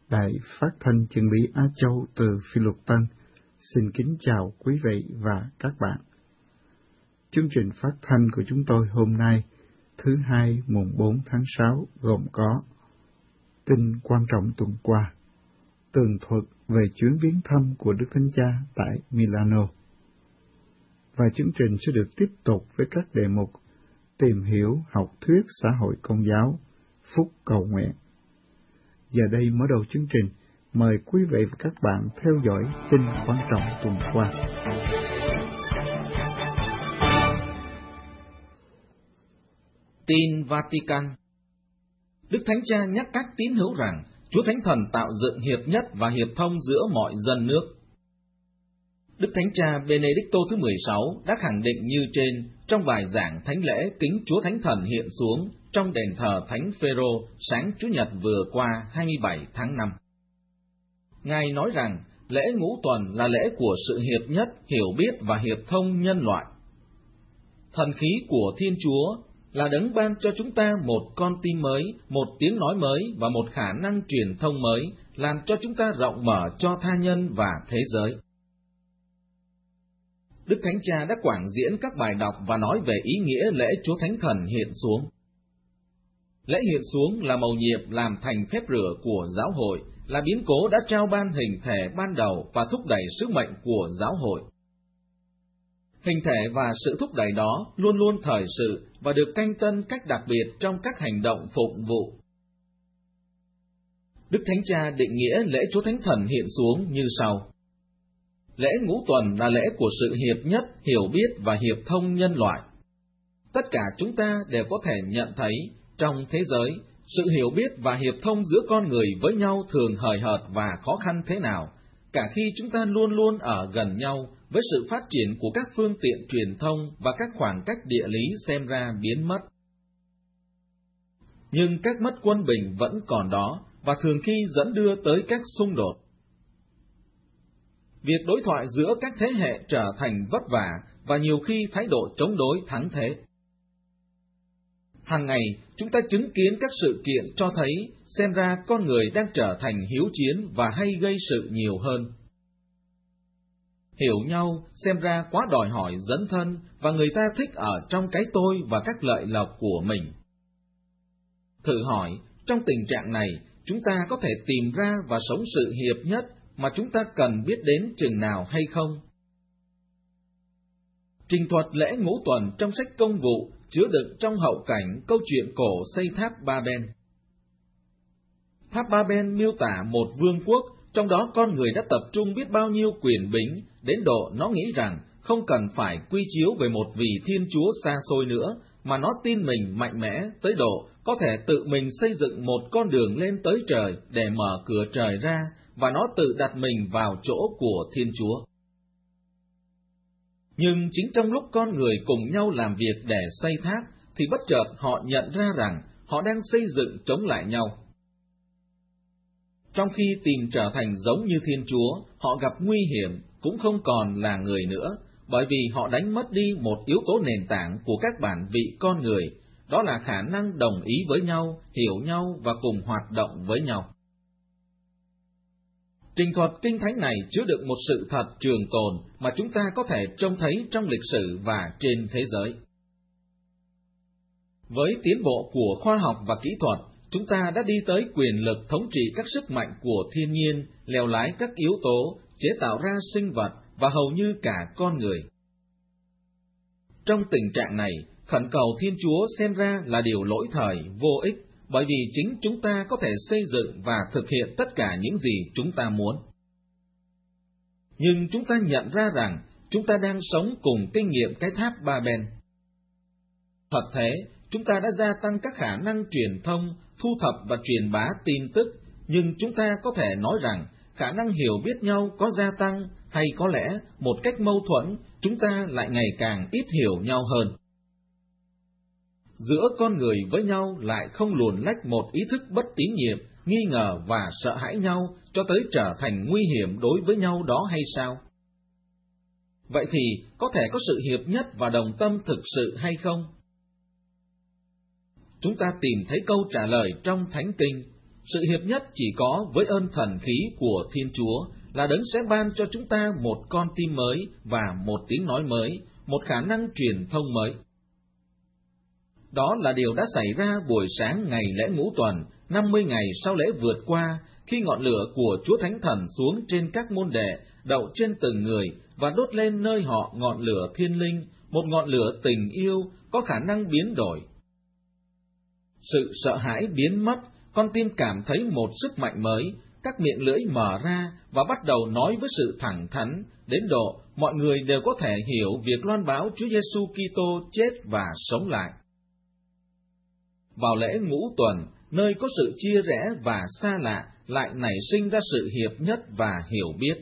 Đài Phát thanh Chân lý Á Châu từ Phi Luật Tân xin kính chào quý vị và các bạn. Chương trình phát thanh của chúng tôi hôm nay, thứ Hai mùng 4 tháng 6, gồm có tin quan trọng tuần qua, tường thuật về chuyến viếng thăm của Đức Thánh Cha tại Milano, và chương trình sẽ được tiếp tục với các đề mục tìm hiểu học thuyết xã hội công giáo, phúc cầu nguyện. Giờ đây mở đầu chương trình, mời quý vị và các bạn theo dõi tin quan trọng tuần qua. Tin Vatican. Đức Thánh Cha nhắc các tín hữu rằng Chúa Thánh Thần tạo dựng hiệp nhất và hiệp thông giữa mọi dân nước. Đức Thánh Cha Benedicto thứ 16 đã khẳng định như trên trong bài giảng thánh lễ kính Chúa Thánh Thần hiện xuống trong đền thờ Thánh Phêrô sáng Chủ nhật vừa qua 27 tháng 5. Ngài nói rằng lễ Ngũ Tuần là lễ của sự hiệp nhất, hiểu biết và hiệp thông nhân loại. Thần khí của Thiên Chúa là đấng ban cho chúng ta một con tim mới, một tiếng nói mới và một khả năng truyền thông mới, làm cho chúng ta rộng mở cho tha nhân và thế giới. Đức Thánh Cha đã quảng diễn các bài đọc và nói về ý nghĩa lễ Chúa Thánh Thần hiện xuống. Lễ hiện xuống là mầu nhiệm làm thành phép rửa của giáo hội, là biến cố đã trao ban hình thể ban đầu và thúc đẩy sứ mệnh của giáo hội. Hình thể và sự thúc đẩy đó luôn luôn thời sự và được canh tân cách đặc biệt trong các hành động phụng vụ. Đức Thánh Cha định nghĩa lễ Chúa Thánh Thần hiện xuống như sau. Lễ Ngũ Tuần là lễ của sự hiệp nhất, hiểu biết và hiệp thông nhân loại. Tất cả chúng ta đều có thể nhận thấy trong thế giới, sự hiểu biết và hiệp thông giữa con người với nhau thường hời hợt và khó khăn thế nào, cả khi chúng ta luôn luôn ở gần nhau với sự phát triển của các phương tiện truyền thông và các khoảng cách địa lý xem ra biến mất. Nhưng các mất quân bình vẫn còn đó và thường khi dẫn đưa tới các xung đột. Việc đối thoại giữa các thế hệ trở thành vất vả và nhiều khi thái độ chống đối thắng thế. Hàng ngày, chúng ta chứng kiến các sự kiện cho thấy xem ra con người đang trở thành hiếu chiến và hay gây sự nhiều hơn. Hiểu nhau xem ra quá đòi hỏi dấn thân và người ta thích ở trong cái tôi và các lợi lộc của mình. Thử hỏi, trong tình trạng này, chúng ta có thể tìm ra và sống sự hiệp nhất mà chúng ta cần biết đến chừng nào hay không? Trình thuật lễ Ngũ Tuần trong sách Công vụ chứa đựng trong hậu cảnh câu chuyện cổ xây tháp Ba-ben. Tháp Ba-ben miêu tả một vương quốc, trong đó con người đã tập trung biết bao nhiêu quyền bính, đến độ nó nghĩ rằng không cần phải quy chiếu về một vị Thiên Chúa xa xôi nữa, mà nó tin mình mạnh mẽ tới độ có thể tự mình xây dựng một con đường lên tới trời để mở cửa trời ra, và nó tự đặt mình vào chỗ của Thiên Chúa. Nhưng chính trong lúc con người cùng nhau làm việc để xây tháp, thì bất chợt họ nhận ra rằng họ đang xây dựng chống lại nhau. Trong khi tìm trở thành giống như Thiên Chúa, họ gặp nguy hiểm, cũng không còn là người nữa, bởi vì họ đánh mất đi một yếu tố nền tảng của các bản vị con người, đó là khả năng đồng ý với nhau, hiểu nhau và cùng hoạt động với nhau. Trình thuật Kinh Thánh này chứa đựng một sự thật trường tồn mà chúng ta có thể trông thấy trong lịch sử và trên thế giới. Với tiến bộ của khoa học và kỹ thuật, chúng ta đã đi tới quyền lực thống trị các sức mạnh của thiên nhiên, lèo lái các yếu tố, chế tạo ra sinh vật và hầu như cả con người. Trong tình trạng này, khẩn cầu Thiên Chúa xem ra là điều lỗi thời, vô ích, bởi vì chính chúng ta có thể xây dựng và thực hiện tất cả những gì chúng ta muốn. Nhưng chúng ta nhận ra rằng chúng ta đang sống cùng kinh nghiệm cái tháp Ba-ben. Thật thế, chúng ta đã gia tăng các khả năng truyền thông, thu thập và truyền bá tin tức, nhưng chúng ta có thể nói rằng khả năng hiểu biết nhau có gia tăng, hay có lẽ một cách mâu thuẫn, chúng ta lại ngày càng ít hiểu nhau hơn. Giữa con người với nhau lại không luồn lách một ý thức bất tín nhiệm, nghi ngờ và sợ hãi nhau cho tới trở thành nguy hiểm đối với nhau đó hay sao? Vậy thì có thể có sự hiệp nhất và đồng tâm thực sự hay không? Chúng ta tìm thấy câu trả lời trong Thánh Kinh, Sự hiệp nhất chỉ có với ơn thần khí của Thiên Chúa là Đấng sẽ ban cho chúng ta một con tim mới và một tiếng nói mới, một khả năng truyền thông mới. Đó là điều đã xảy ra buổi sáng ngày lễ Ngũ Tuần, 50 ngày sau lễ vượt qua, khi ngọn lửa của Chúa Thánh Thần xuống trên các môn đệ, đậu trên từng người và đốt lên nơi họ ngọn lửa thiên linh, một ngọn lửa tình yêu có khả năng biến đổi. Sự sợ hãi biến mất, con tim cảm thấy một sức mạnh mới, các miệng lưỡi mở ra và bắt đầu nói với sự thẳng thắn, đến độ mọi người đều có thể hiểu việc loan báo Chúa Giêsu Kitô chết và sống lại. Vào lễ Ngũ Tuần, nơi có sự chia rẽ và xa lạ, lại nảy sinh ra sự hiệp nhất và hiểu biết.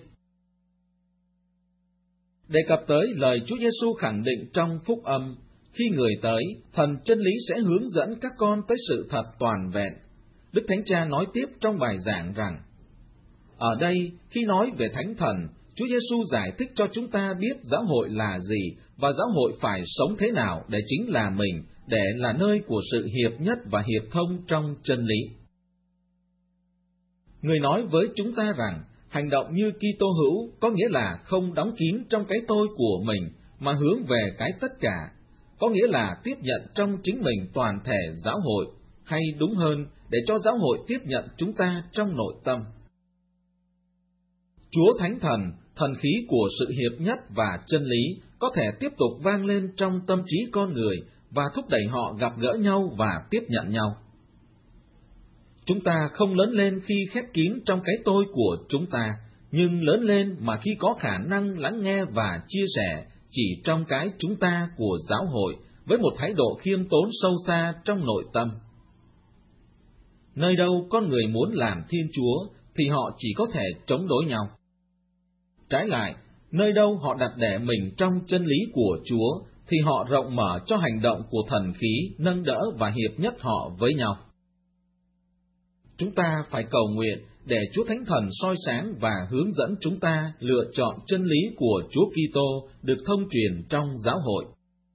Đề cập tới lời Chúa Giêsu khẳng định trong Phúc Âm, khi người tới, Thần chân lý sẽ hướng dẫn các con tới sự thật toàn vẹn. Đức Thánh Cha nói tiếp trong bài giảng rằng, ở đây, khi nói về Thánh Thần, Chúa Giêsu giải thích cho chúng ta biết giáo hội là gì và giáo hội phải sống thế nào để chính là mình, để là nơi của sự hiệp nhất và hiệp thông trong chân lý. Người nói với chúng ta rằng, hành động như Kitô hữu có nghĩa là không đóng kín trong cái tôi của mình, mà hướng về cái tất cả, có nghĩa là tiếp nhận trong chính mình toàn thể giáo hội, hay đúng hơn, để cho giáo hội tiếp nhận chúng ta trong nội tâm. Chúa Thánh Thần, thần khí của sự hiệp nhất và chân lý, có thể tiếp tục vang lên trong tâm trí con người và thúc đẩy họ gặp gỡ nhau và tiếp nhận nhau. Chúng ta không lớn lên khi khép kín trong cái tôi của chúng ta, nhưng lớn lên mà khi có khả năng lắng nghe và chia sẻ chỉ trong cái chúng ta của giáo hội, với một thái độ khiêm tốn sâu xa trong nội tâm. Nơi đâu con người muốn làm Thiên Chúa, thì họ chỉ có thể chống đối nhau. Trái lại, nơi đâu họ đặt để mình trong chân lý của Chúa, thì họ rộng mở cho hành động của thần khí, nâng đỡ và hiệp nhất họ với nhau. Chúng ta phải cầu nguyện để Chúa Thánh Thần soi sáng và hướng dẫn chúng ta lựa chọn chân lý của Chúa Kitô được thông truyền trong giáo hội.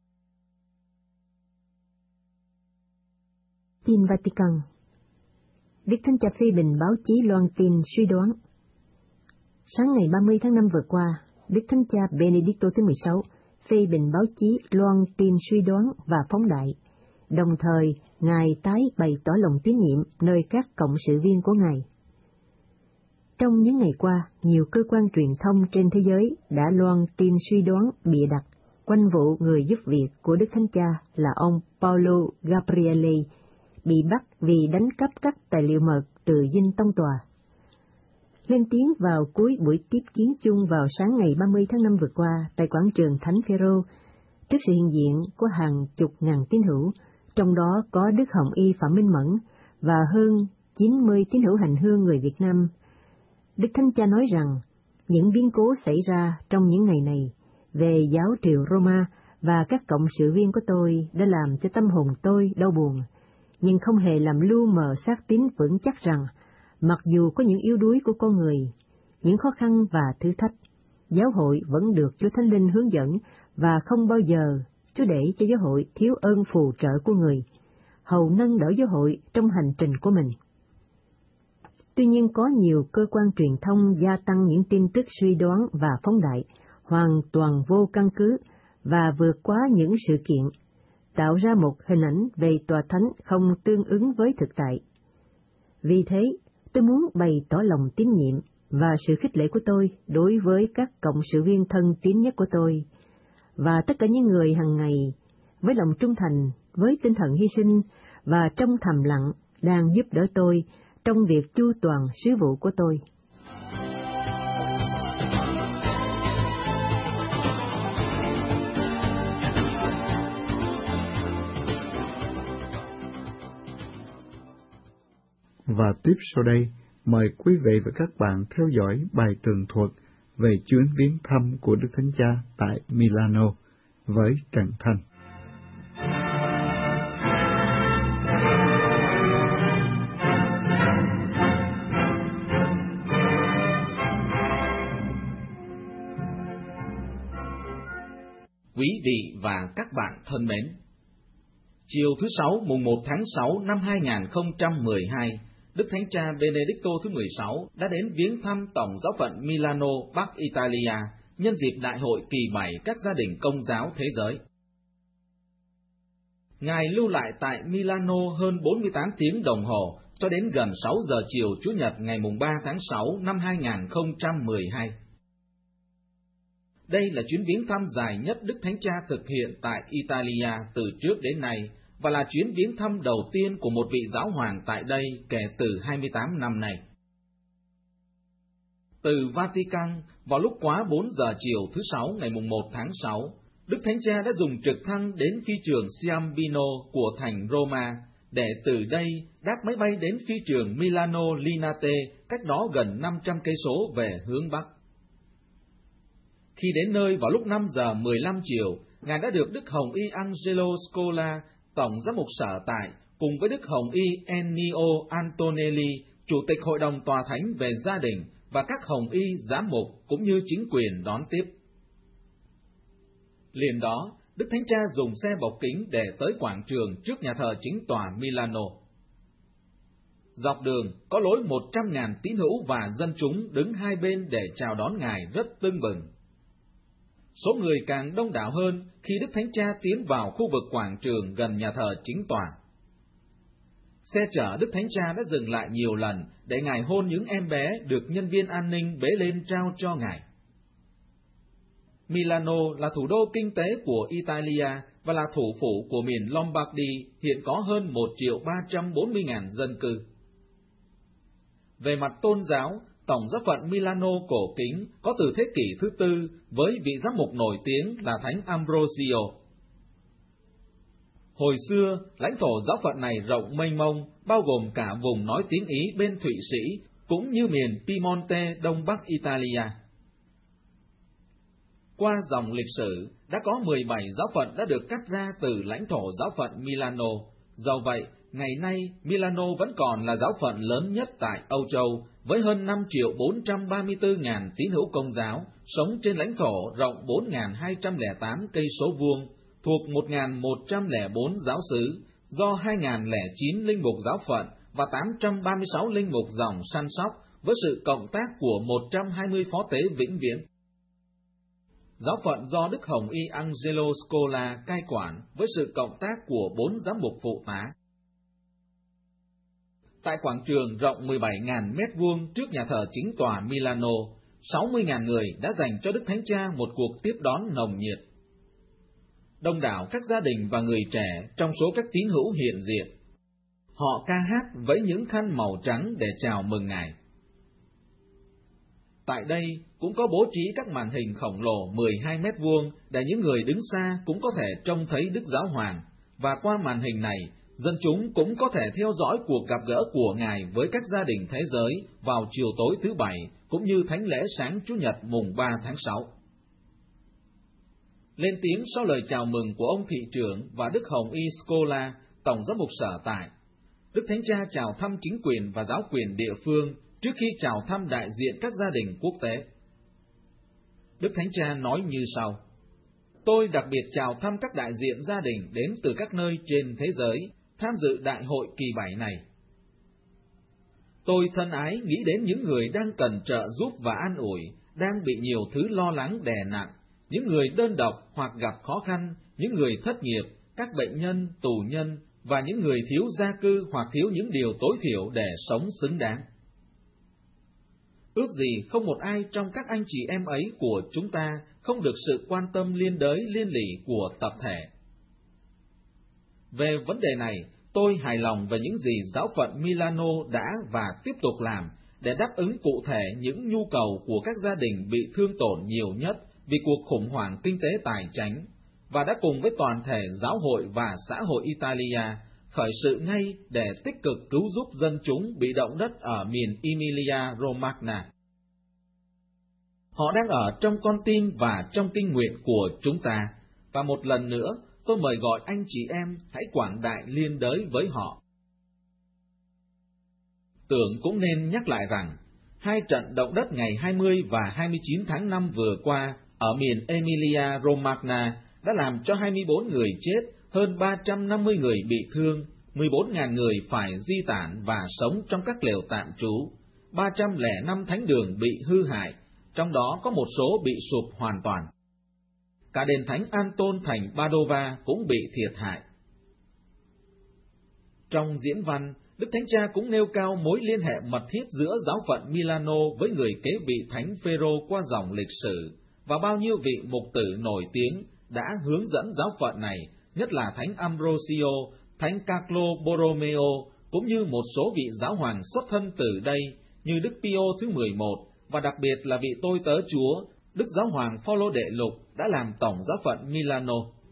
Tin Vatican. Đức Thánh Cha phê bình báo chí loan tin suy đoán. Sáng ngày 30 tháng 5 vừa qua, Đức Thánh Cha Benedicto thứ 16 phê bình báo chí loan tin suy đoán và phóng đại. Đồng thời, Ngài tái bày tỏ lòng tín nhiệm nơi các cộng sự viên của Ngài. Trong những ngày qua, nhiều cơ quan truyền thông trên thế giới đã loan tin suy đoán bịa đặt quanh vụ người giúp việc của Đức Thánh Cha là ông Paolo Gabriele bị bắt vì đánh cắp các tài liệu mật từ dinh tông tòa. Lên tiếng vào cuối buổi tiếp kiến chung vào sáng ngày 30 tháng 5 vừa qua tại quảng trường Thánh Phêrô, trước sự hiện diện của hàng chục ngàn tín hữu, trong đó có Đức Hồng Y Phạm Minh Mẫn và hơn 90 tín hữu hành hương người Việt Nam. Đức Thánh Cha nói rằng, những biến cố xảy ra trong những ngày này về giáo triều Roma và các cộng sự viên của tôi đã làm cho tâm hồn tôi đau buồn, nhưng không hề làm lu mờ xác tín vững chắc rằng, mặc dù có những yếu đuối của con người, những khó khăn và thử thách, giáo hội vẫn được Chúa Thánh Linh hướng dẫn và không bao giờ Chúa để cho giáo hội thiếu ơn phù trợ của người, hầu nâng đỡ giáo hội trong hành trình của mình. Tuy nhiên có nhiều cơ quan truyền thông gia tăng những tin tức suy đoán và phóng đại, hoàn toàn vô căn cứ và vượt quá những sự kiện, tạo ra một hình ảnh về tòa thánh không tương ứng với thực tại. Vì thế, tôi muốn bày tỏ lòng tín nhiệm và sự khích lệ của tôi đối với các cộng sự viên thân tín nhất của tôi, và tất cả những người hàng ngày, với lòng trung thành, với tinh thần hy sinh và trong thầm lặng đang giúp đỡ tôi trong việc chu toàn sứ vụ của tôi. Và tiếp sau đây, mời quý vị và các bạn theo dõi bài tường thuật về chuyến viếng thăm của Đức Thánh Cha tại Milano với Trần Thanh. Quý vị và các bạn thân mến, chiều thứ Sáu mùng 1 tháng 6 năm 2012, Đức Thánh Cha Benedicto thứ 16 đã đến viếng thăm Tổng giáo phận Milano, Bắc Italia, nhân dịp Đại hội kỳ 7 các gia đình Công giáo thế giới. Ngài lưu lại tại Milano hơn 48 tiếng đồng hồ, cho đến gần 6 giờ chiều Chủ nhật ngày 3 tháng 6 năm 2012. Đây là chuyến viếng thăm dài nhất Đức Thánh Cha thực hiện tại Italia từ trước đến nay, và là chuyến viếng thăm đầu tiên của một vị giáo hoàng tại đây kể từ 28 năm nay. Từ Vatican, vào lúc quá 4 giờ chiều thứ Sáu ngày 1 tháng 6, Đức Thánh Cha đã dùng trực thăng đến phi trường Ciampino của thành Roma, để từ đây đáp máy bay đến phi trường Milano Linate, cách đó gần 500 cây số về hướng Bắc. Khi đến nơi vào lúc 5 giờ 15 chiều, Ngài đã được Đức Hồng Y Angelo Scola, Tổng giám mục sở tại, cùng với Đức Hồng Y Ennio Antonelli, Chủ tịch Hội đồng Tòa Thánh về gia đình, và các Hồng Y giám mục cũng như chính quyền đón tiếp. Liền đó, Đức Thánh Cha dùng xe bọc kính để tới quảng trường trước nhà thờ chính tòa Milano. Dọc đường có lối 100.000 tín hữu và dân chúng đứng hai bên để chào đón Ngài rất tưng bừng. Số người càng đông đảo hơn khi Đức Thánh Cha tiến vào khu vực quảng trường gần nhà thờ chính tòa. Xe chở Đức Thánh Cha đã dừng lại nhiều lần để Ngài hôn những em bé được nhân viên an ninh bế lên trao cho Ngài. Milano là thủ đô kinh tế của Italia và là thủ phủ của miền Lombardy, hiện có hơn 1.340.000 dân cư. Về mặt tôn giáo, Tổng giáo phận Milano cổ kính có từ thế kỷ thứ tư với vị giám mục nổi tiếng là Thánh Ambrosio. Hồi xưa, lãnh thổ giáo phận này rộng mênh mông, bao gồm cả vùng nói tiếng Ý bên Thụy Sĩ, cũng như miền Piemonte đông bắc Italia. Qua dòng lịch sử, đã có 17 giáo phận đã được cắt ra từ lãnh thổ giáo phận Milano. Do vậy, ngày nay Milano vẫn còn là giáo phận lớn nhất tại Âu Châu, với hơn 5.434.000 tín hữu Công giáo sống trên lãnh thổ rộng 4.208 cây số vuông, thuộc 1.104 giáo xứ, do 2.009 linh mục giáo phận và 836 linh mục dòng săn sóc, với sự cộng tác của 120 phó tế vĩnh viễn. Giáo phận do Đức Hồng Y Angelo Scola cai quản với sự cộng tác của 4 giám mục phụ tá. Tại quảng trường rộng 17.000 mét vuông trước nhà thờ chính tòa Milano, 60.000 người đã dành cho Đức Thánh Cha một cuộc tiếp đón nồng nhiệt. Đông đảo các gia đình và người trẻ trong số các tín hữu hiện diện. Họ ca hát với những khăn màu trắng để chào mừng Ngài. Tại đây cũng có bố trí các màn hình khổng lồ 12 mét vuông để những người đứng xa cũng có thể trông thấy Đức Giáo Hoàng, và qua màn hình này, dân chúng cũng có thể theo dõi cuộc gặp gỡ của Ngài với các gia đình thế giới vào chiều tối thứ Bảy, cũng như thánh lễ sáng Chủ nhật mùng 3 tháng 6. Lên tiếng sau lời chào mừng của ông thị trưởng và Đức Hồng Y Scola, Tổng giám mục sở tại, Đức Thánh Cha chào thăm chính quyền và giáo quyền địa phương trước khi chào thăm đại diện các gia đình quốc tế. Đức Thánh Cha nói như sau: Tôi đặc biệt chào thăm các đại diện gia đình đến từ các nơi trên thế giới tham dự đại hội kỳ 7 này. Tôi thân ái nghĩ đến những người đang cần trợ giúp và an ủi, đang bị nhiều thứ lo lắng đè nặng, những người đơn độc hoặc gặp khó khăn, những người thất nghiệp, các bệnh nhân, tù nhân và những người thiếu gia cư hoặc thiếu những điều tối thiểu để sống xứng đáng. Ước gì không một ai trong các anh chị em ấy của chúng ta không được sự quan tâm liên đới liên lỉ của tập thể. Về vấn đề này, tôi hài lòng về những gì giáo phận Milano đã và tiếp tục làm để đáp ứng cụ thể những nhu cầu của các gia đình bị thương tổn nhiều nhất vì cuộc khủng hoảng kinh tế tài chánh, và đã cùng với toàn thể giáo hội và xã hội Italia khởi sự ngay để tích cực cứu giúp dân chúng bị động đất ở miền Emilia-Romagna. Họ đang ở trong con tim và trong kinh nguyện của chúng ta, và một lần nữa tôi mời gọi anh chị em hãy quảng đại liên đới với họ. Tưởng cũng nên nhắc lại rằng, 2 trận động đất ngày 20 và 29 tháng 5 vừa qua ở miền Emilia-Romagna đã làm cho 24 người chết, hơn 350 người bị thương, 14.000 người phải di tản và sống trong các lều tạm trú, 305 thánh đường bị hư hại, trong đó có một số bị sụp hoàn toàn. Cả đền thánh An-tôn thành Padova cũng bị thiệt hại. Trong diễn văn, Đức Thánh Cha cũng nêu cao mối liên hệ mật thiết giữa giáo phận Milano với người kế vị thánh Phêrô qua dòng lịch sử, và bao nhiêu vị mục tử nổi tiếng đã hướng dẫn giáo phận này, nhất là thánh Ambrosio, thánh Carlo Borromeo, cũng như một số vị giáo hoàng xuất thân từ đây như Đức Pio thứ 11, và đặc biệt là vị tôi tớ Chúa, Đức Giáo hoàng Phaolô đệ Lục đã làm tổng giáo phận Milano.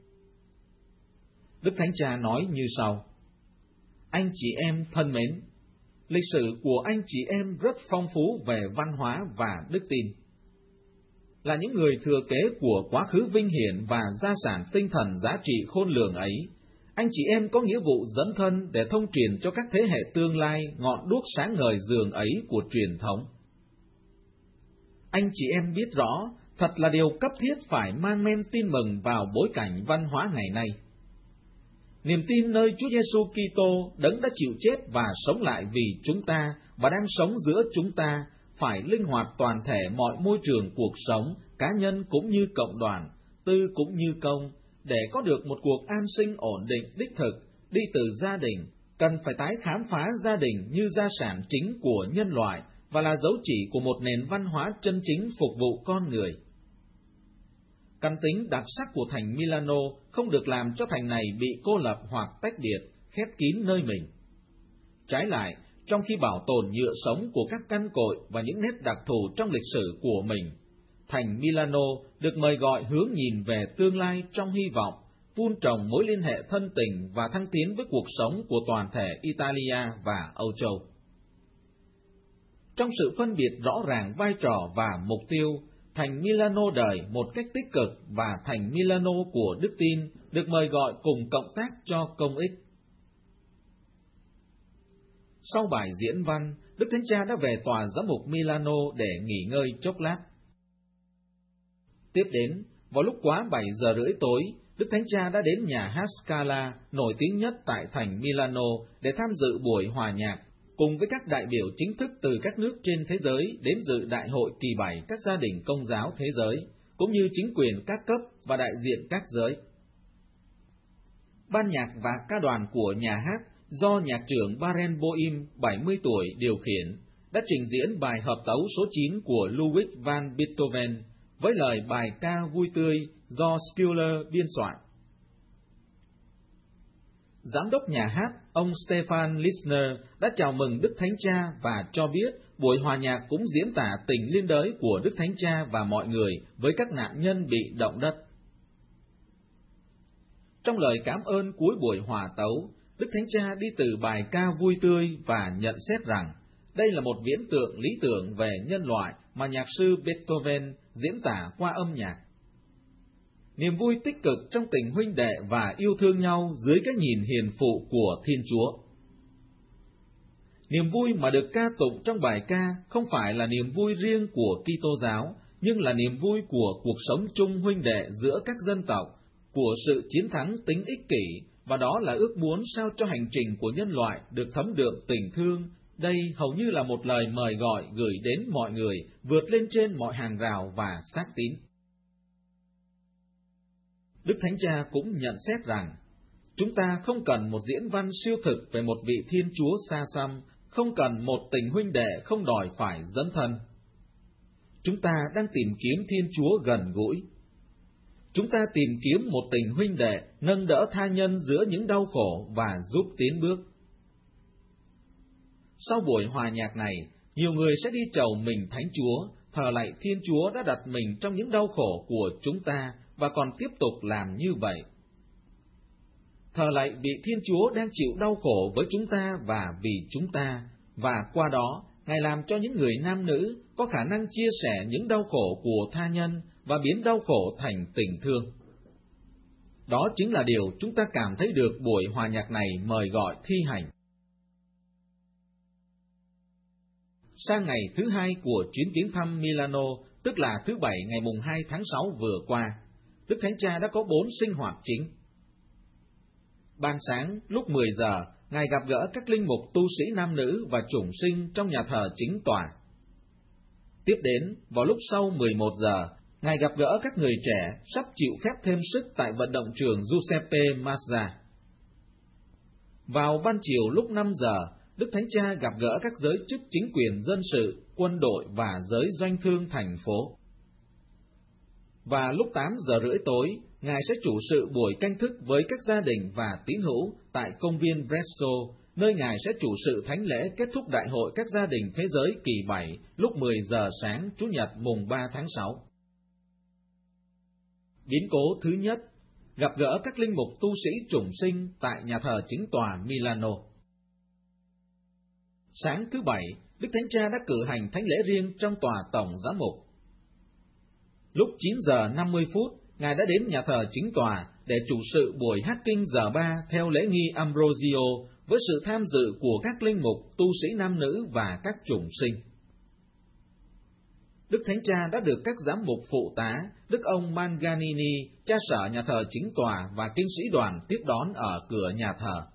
Đức Thánh Cha nói như sau: Anh chị em thân mến, lịch sử của anh chị em rất phong phú về văn hóa và đức tin. Là những người thừa kế của quá khứ vinh hiển và gia sản tinh thần giá trị khôn lường ấy, anh chị em có nghĩa vụ dấn thân để thông truyền cho các thế hệ tương lai ngọn đuốc sáng ngời dường ấy của truyền thống. Anh chị em biết rõ, thật là điều cấp thiết phải mang men tin mừng vào bối cảnh văn hóa ngày nay. Niềm tin nơi Chúa Giêsu Kitô, Đấng đã chịu chết và sống lại vì chúng ta và đang sống giữa chúng ta, phải linh hoạt toàn thể mọi môi trường cuộc sống, cá nhân cũng như cộng đoàn, tư cũng như công, để có được một cuộc an sinh ổn định đích thực, đi từ gia đình, cần phải tái khám phá gia đình như gia sản chính của nhân loại và là dấu chỉ của một nền văn hóa chân chính phục vụ con người. Căn tính đặc sắc của thành Milano không được làm cho thành này bị cô lập hoặc tách biệt, khép kín nơi mình. Trái lại, trong khi bảo tồn nhựa sống của các căn cội và những nét đặc thù trong lịch sử của mình, thành Milano được mời gọi hướng nhìn về tương lai trong hy vọng, vun trồng mối liên hệ thân tình và thăng tiến với cuộc sống của toàn thể Italia và Âu Châu. Trong sự phân biệt rõ ràng vai trò và mục tiêu, thành Milano đời một cách tích cực và thành Milano của đức tin được mời gọi cùng cộng tác cho công ích. Sau bài diễn văn, Đức Thánh Cha đã về tòa giám mục Milano để nghỉ ngơi chốc lát. Tiếp đến, vào lúc quá 7 giờ rưỡi tối, Đức Thánh Cha đã đến nhà hát Scala, nổi tiếng nhất tại thành Milano, để tham dự buổi hòa nhạc, cùng với các đại biểu chính thức từ các nước trên thế giới đến dự Đại hội kỳ 7 các gia đình Công giáo thế giới, cũng như chính quyền các cấp và đại diện các giới. Ban nhạc và ca đoàn của nhà hát do nhạc trưởng Barenboim 70 tuổi điều khiển đã trình diễn bài hợp tấu số 9 của Ludwig van Beethoven với lời bài ca vui tươi do Schiller biên soạn. Giám đốc nhà hát, ông Stefan Lisner đã chào mừng Đức Thánh Cha và cho biết buổi hòa nhạc cũng diễn tả tình liên đới của Đức Thánh Cha và mọi người với các nạn nhân bị động đất. Trong lời cảm ơn cuối buổi hòa tấu, Đức Thánh Cha đi từ bài ca vui tươi và nhận xét rằng đây là một viễn tượng lý tưởng về nhân loại mà nhạc sư Beethoven diễn tả qua âm nhạc. Niềm vui tích cực trong tình huynh đệ và yêu thương nhau dưới cái nhìn hiền phụ của Thiên Chúa. Niềm vui mà được ca tụng trong bài ca không phải là niềm vui riêng của Kitô giáo, nhưng là niềm vui của cuộc sống chung huynh đệ giữa các dân tộc, của sự chiến thắng tính ích kỷ, và đó là ước muốn sao cho hành trình của nhân loại được thấm đượm tình thương. Đây hầu như là một lời mời gọi gửi đến mọi người vượt lên trên mọi hàng rào và xác tín. Đức Thánh Cha cũng nhận xét rằng, chúng ta không cần một diễn văn siêu thực về một vị Thiên Chúa xa xăm, không cần một tình huynh đệ không đòi phải dấn thân. Chúng ta đang tìm kiếm Thiên Chúa gần gũi. Chúng ta tìm kiếm một tình huynh đệ nâng đỡ tha nhân giữa những đau khổ và giúp tiến bước. Sau buổi hòa nhạc này, nhiều người sẽ đi chầu mình Thánh Chúa, thờ lạy Thiên Chúa đã đặt mình trong những đau khổ của chúng ta và còn tiếp tục làm như vậy. Thờ lạy vị Thiên Chúa đang chịu đau khổ với chúng ta và vì chúng ta, và qua đó, Ngài làm cho những người nam nữ có khả năng chia sẻ những đau khổ của tha nhân và biến đau khổ thành tình thương. Đó chính là điều chúng ta cảm thấy được buổi hòa nhạc này mời gọi thi hành. Sang ngày thứ 2 của chuyến viếng thăm Milano, tức là thứ Bảy ngày mùng 2 tháng 6 vừa qua, Đức Thánh Cha đã có 4 sinh hoạt chính. Ban sáng lúc 10 giờ, Ngài gặp gỡ các linh mục tu sĩ nam nữ và chủng sinh trong nhà thờ chính tòa. Tiếp đến, vào lúc sau 11 giờ, Ngài gặp gỡ các người trẻ sắp chịu phép thêm sức tại vận động trường Giuseppe Mazza. Vào ban chiều lúc 5 giờ, Đức Thánh Cha gặp gỡ các giới chức chính quyền dân sự, quân đội và giới doanh thương thành phố. Và lúc 8 giờ rưỡi tối, Ngài sẽ chủ sự buổi canh thức với các gia đình và tín hữu tại công viên Bresso, nơi Ngài sẽ chủ sự thánh lễ kết thúc Đại hội các gia đình thế giới kỳ 7 lúc 10 giờ sáng Chủ nhật mùng 3 tháng 6. Biến cố thứ nhất, gặp gỡ các linh mục tu sĩ chủng sinh tại nhà thờ chính tòa Milano. Sáng thứ Bảy, Đức Thánh Cha đã cử hành thánh lễ riêng trong tòa tổng giám mục. Lúc 9 giờ 50 phút, Ngài đã đến nhà thờ chính tòa để chủ sự buổi hát kinh giờ 3 theo lễ nghi Ambrosio với sự tham dự của các linh mục, tu sĩ nam nữ và các chủng sinh. Đức Thánh Cha đã được các giám mục phụ tá, Đức ông Manganini, cha sở nhà thờ chính tòa và kinh sĩ đoàn tiếp đón ở cửa nhà thờ.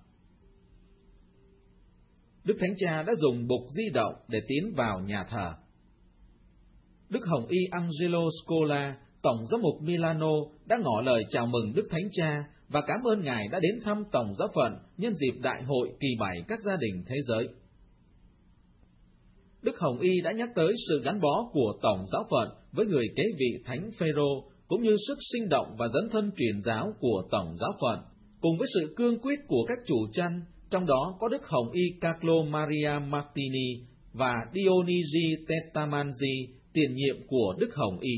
Đức Thánh Cha đã dùng bục di động để tiến vào nhà thờ. Đức Hồng Y Angelo Scola, Tổng giám mục Milano, đã ngỏ lời chào mừng Đức Thánh Cha và cảm ơn Ngài đã đến thăm Tổng giáo phận nhân dịp Đại hội kỳ 7 các gia đình thế giới. Đức Hồng Y đã nhắc tới sự gắn bó của Tổng giáo phận với người kế vị Thánh Phêrô, cũng như sức sinh động và dấn thân truyền giáo của Tổng giáo phận, cùng với sự cương quyết của các chủ chăn, trong đó có Đức Hồng Y Carlo Maria Martini và Dionigi Tetamanzi, tiền nhiệm của Đức Hồng Y.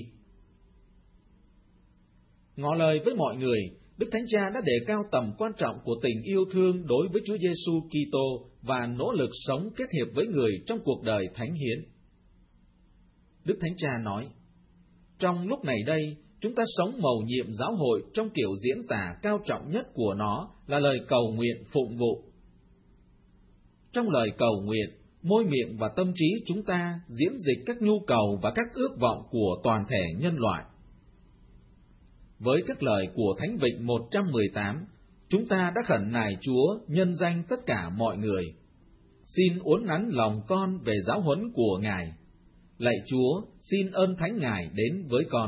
Ngỏ lời với mọi người, Đức Thánh Cha đã đề cao tầm quan trọng của tình yêu thương đối với Chúa Giêsu Kitô và nỗ lực sống kết hiệp với người trong cuộc đời thánh hiến. Đức Thánh Cha nói, trong lúc này đây, chúng ta sống mầu nhiệm giáo hội trong kiểu diễn tả cao trọng nhất của nó là lời cầu nguyện phụng vụ. Trong lời cầu nguyện, môi miệng và tâm trí chúng ta diễn dịch các nhu cầu và các ước vọng của toàn thể nhân loại. Với các lời của Thánh Vịnh 118, chúng ta đã khẩn nài Chúa nhân danh tất cả mọi người. Xin uốn nắn lòng con về giáo huấn của Ngài. Lạy Chúa, xin ơn Thánh Ngài đến với con.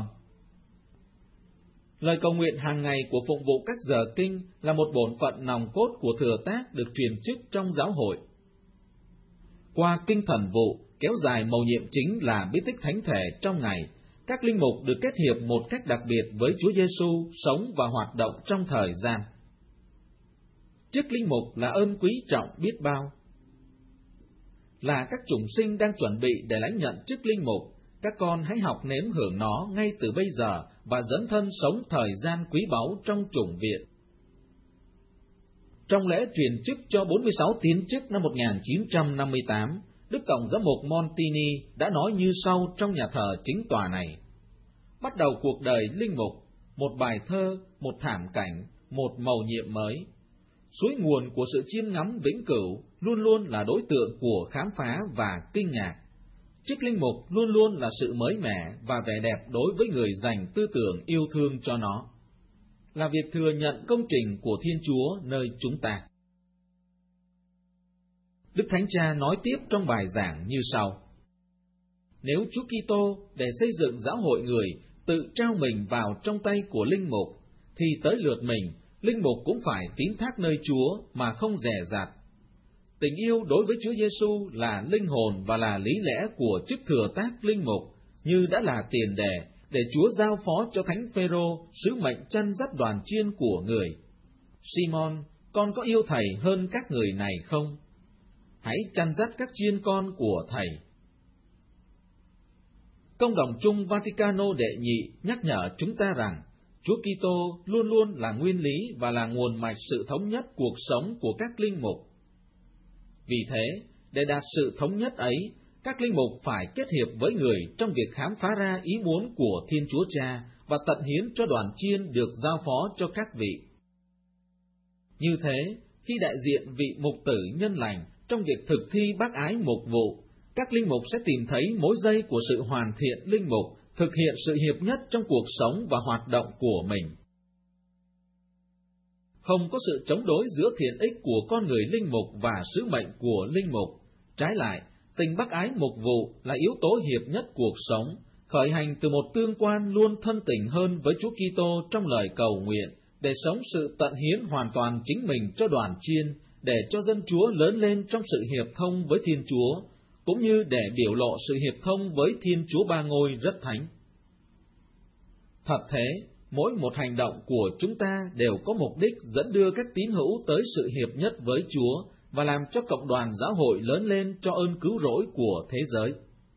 Lời cầu nguyện hàng ngày của phụng vụ các giờ kinh là một bổn phận nòng cốt của thừa tác được truyền chức trong giáo hội. Qua kinh thần vụ, kéo dài mầu nhiệm chính là bí tích thánh thể trong ngày, các linh mục được kết hiệp một cách đặc biệt với Chúa Giêsu sống và hoạt động trong thời gian. Chức linh mục là ơn quý trọng biết bao. Là các chủng sinh đang chuẩn bị để lãnh nhận chức linh mục, các con hãy học nếm hưởng nó ngay từ bây giờ và dấn thân sống thời gian quý báu trong chủng viện. Trong lễ truyền chức cho 46 tiến chức năm 1958, Đức Tổng giám mục Montini đã nói như sau trong nhà thờ chính tòa này. Bắt đầu cuộc đời linh mục, một bài thơ, một thảm cảnh, một mầu nhiệm mới. Suối nguồn của sự chiêm ngắm vĩnh cửu luôn luôn là đối tượng của khám phá và kinh ngạc. Chức linh mục luôn luôn là sự mới mẻ và vẻ đẹp đối với người dành tư tưởng yêu thương cho nó. Là việc thừa nhận công trình của Thiên Chúa nơi chúng ta. Đức Thánh Cha nói tiếp trong bài giảng như sau. Nếu Chúa Kitô để xây dựng giáo hội người tự trao mình vào trong tay của linh mục, thì tới lượt mình, linh mục cũng phải tín thác nơi Chúa mà không dè dặt. Tình yêu đối với Chúa Giêsu là linh hồn và là lý lẽ của chức thừa tác linh mục, như đã là tiền đề để Chúa giao phó cho Thánh Phêrô sứ mệnh chăn dắt đoàn chiên của người. Simon, con có yêu thầy hơn các người này không? Hãy chăn dắt các chiên con của thầy. Công đồng chung Vaticano đệ nhị nhắc nhở chúng ta rằng Chúa Kitô luôn luôn là nguyên lý và là nguồn mạch sự thống nhất cuộc sống của các linh mục. Vì thế, để đạt sự thống nhất ấy, các linh mục phải kết hiệp với người trong việc khám phá ra ý muốn của Thiên Chúa Cha và tận hiến cho đoàn chiên được giao phó cho các vị. Như thế, khi đại diện vị mục tử nhân lành trong việc thực thi bác ái mục vụ, các linh mục sẽ tìm thấy mối dây của sự hoàn thiện linh mục, thực hiện sự hiệp nhất trong cuộc sống và hoạt động của mình. Không có sự chống đối giữa thiện ích của con người linh mục và sứ mệnh của linh mục. Trái lại, tình bác ái mục vụ là yếu tố hiệp nhất cuộc sống, khởi hành từ một tương quan luôn thân tình hơn với Chúa Kitô trong lời cầu nguyện, để sống sự tận hiến hoàn toàn chính mình cho đoàn chiên, để cho dân Chúa lớn lên trong sự hiệp thông với Thiên Chúa, cũng như để biểu lộ sự hiệp thông với Thiên Chúa Ba Ngôi rất thánh. Thật thế, mỗi một hành động của chúng ta đều có mục đích dẫn đưa các tín hữu tới sự hiệp nhất với Chúa và làm cho cộng đoàn giáo hội lớn lên cho ơn cứu rỗi của thế giới.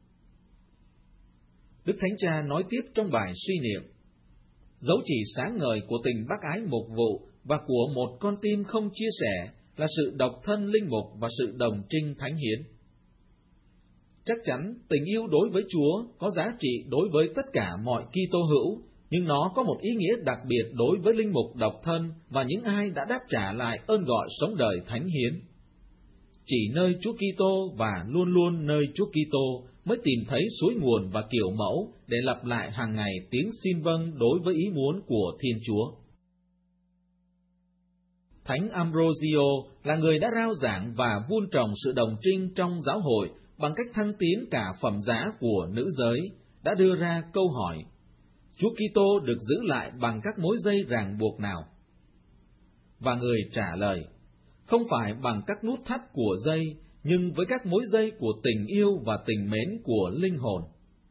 Đức Thánh Cha nói tiếp trong bài suy niệm: dấu chỉ sáng ngời của tình bác ái mục vụ và của một con tim không chia sẻ là sự độc thân linh mục và sự đồng trinh thánh hiến. Chắc chắn tình yêu đối với Chúa có giá trị đối với tất cả mọi Kitô hữu, nhưng nó có một ý nghĩa đặc biệt đối với linh mục độc thân và những ai đã đáp trả lại ơn gọi sống đời thánh hiến. Chỉ nơi Chúa Kitô và luôn luôn nơi Chúa Kitô mới tìm thấy suối nguồn và kiểu mẫu để lặp lại hàng ngày tiếng xin vâng đối với ý muốn của Thiên Chúa. Thánh Ambrosio là người đã rao giảng và vun trồng sự đồng trinh trong giáo hội bằng cách thăng tiến cả phẩm giá của nữ giới, đã đưa ra câu hỏi: Chúa Kitô được giữ lại bằng các mối dây ràng buộc nào? Và người trả lời: không phải bằng các nút thắt của dây, nhưng với các mối dây của tình yêu và tình mến của linh hồn.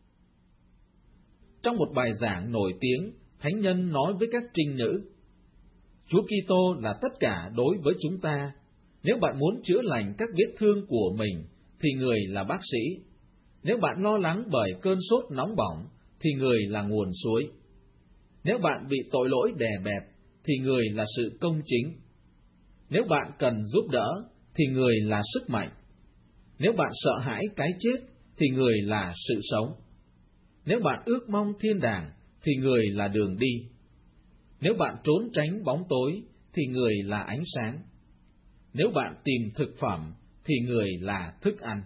Trong một bài giảng nổi tiếng, Thánh Nhân nói với các trinh nữ: Chúa Kitô là tất cả đối với chúng ta. Nếu bạn muốn chữa lành các vết thương của mình, thì người là bác sĩ. Nếu bạn lo lắng bởi cơn sốt nóng bỏng, thì người là nguồn suối. Nếu bạn bị tội lỗi đè bẹp, thì người là sự công chính. Nếu bạn cần giúp đỡ, thì người là sức mạnh. Nếu bạn sợ hãi cái chết, thì người là sự sống. Nếu bạn ước mong thiên đàng, thì người là đường đi. Nếu bạn trốn tránh bóng tối, thì người là ánh sáng. Nếu bạn tìm thực phẩm, thì người là thức ăn.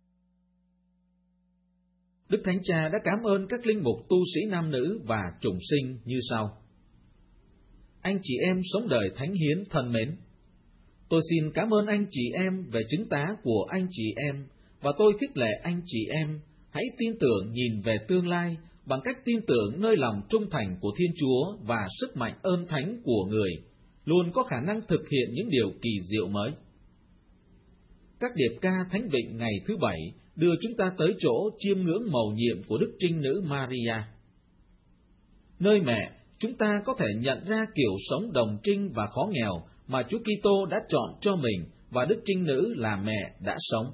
Đức Thánh Cha đã cảm ơn các linh mục tu sĩ nam nữ và chủng sinh như sau: anh chị em sống đời thánh hiến thân mến, tôi xin cảm ơn anh chị em về chứng tá của anh chị em, và tôi khích lệ anh chị em hãy tin tưởng nhìn về tương lai bằng cách tin tưởng nơi lòng trung thành của Thiên Chúa và sức mạnh ơn thánh của người, luôn có khả năng thực hiện những điều kỳ diệu mới. Các điệp ca Thánh Vịnh ngày thứ Bảy đưa chúng ta tới chỗ chiêm ngưỡng mầu nhiệm của Đức Trinh Nữ Maria. Nơi mẹ, chúng ta có thể nhận ra kiểu sống đồng trinh và khó nghèo mà Chúa Kitô đã chọn cho mình, và Đức Trinh Nữ là mẹ đã sống.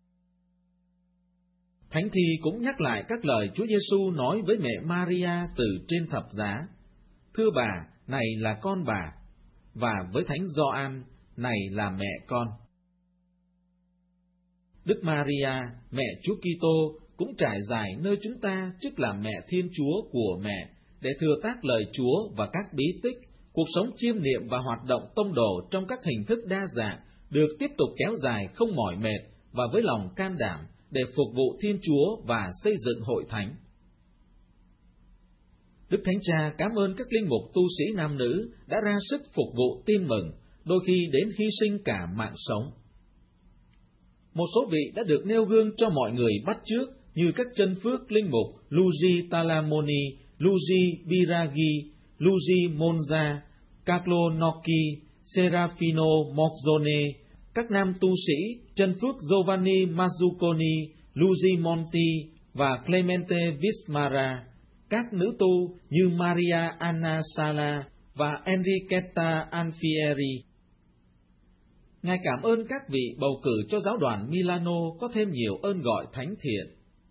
Thánh thi cũng nhắc lại các lời Chúa Giêsu nói với mẹ Maria từ trên thập giá: thưa bà, này là con bà, và với Thánh Gioan, này là mẹ con. Đức Maria, mẹ Chúa Kitô, cũng trải dài nơi chúng ta chức là mẹ Thiên Chúa của mẹ, để thừa tác lời Chúa và các bí tích, cuộc sống chiêm niệm và hoạt động tông đồ trong các hình thức đa dạng được tiếp tục kéo dài không mỏi mệt và với lòng can đảm để phục vụ Thiên Chúa và xây dựng hội thánh. Đức Thánh Cha cảm ơn các linh mục tu sĩ nam nữ đã ra sức phục vụ tin mừng, đôi khi đến hy sinh cả mạng sống. Một số vị đã được nêu gương cho mọi người bắt chước như các chân phước linh mục Luigi Talamoni, Luigi Biraghi, Luigi Monza, Carlo Gnocchi, Serafino Mozzone, các nam tu sĩ chân phước Giovanni Mazzuconi, Luigi Monti và Clemente Vismara, các nữ tu như Maria Anna Sala và Enriqueta Alfieri. Ngài cảm ơn các vị bầu cử cho giáo đoàn Milano có thêm nhiều ơn gọi thánh thiện.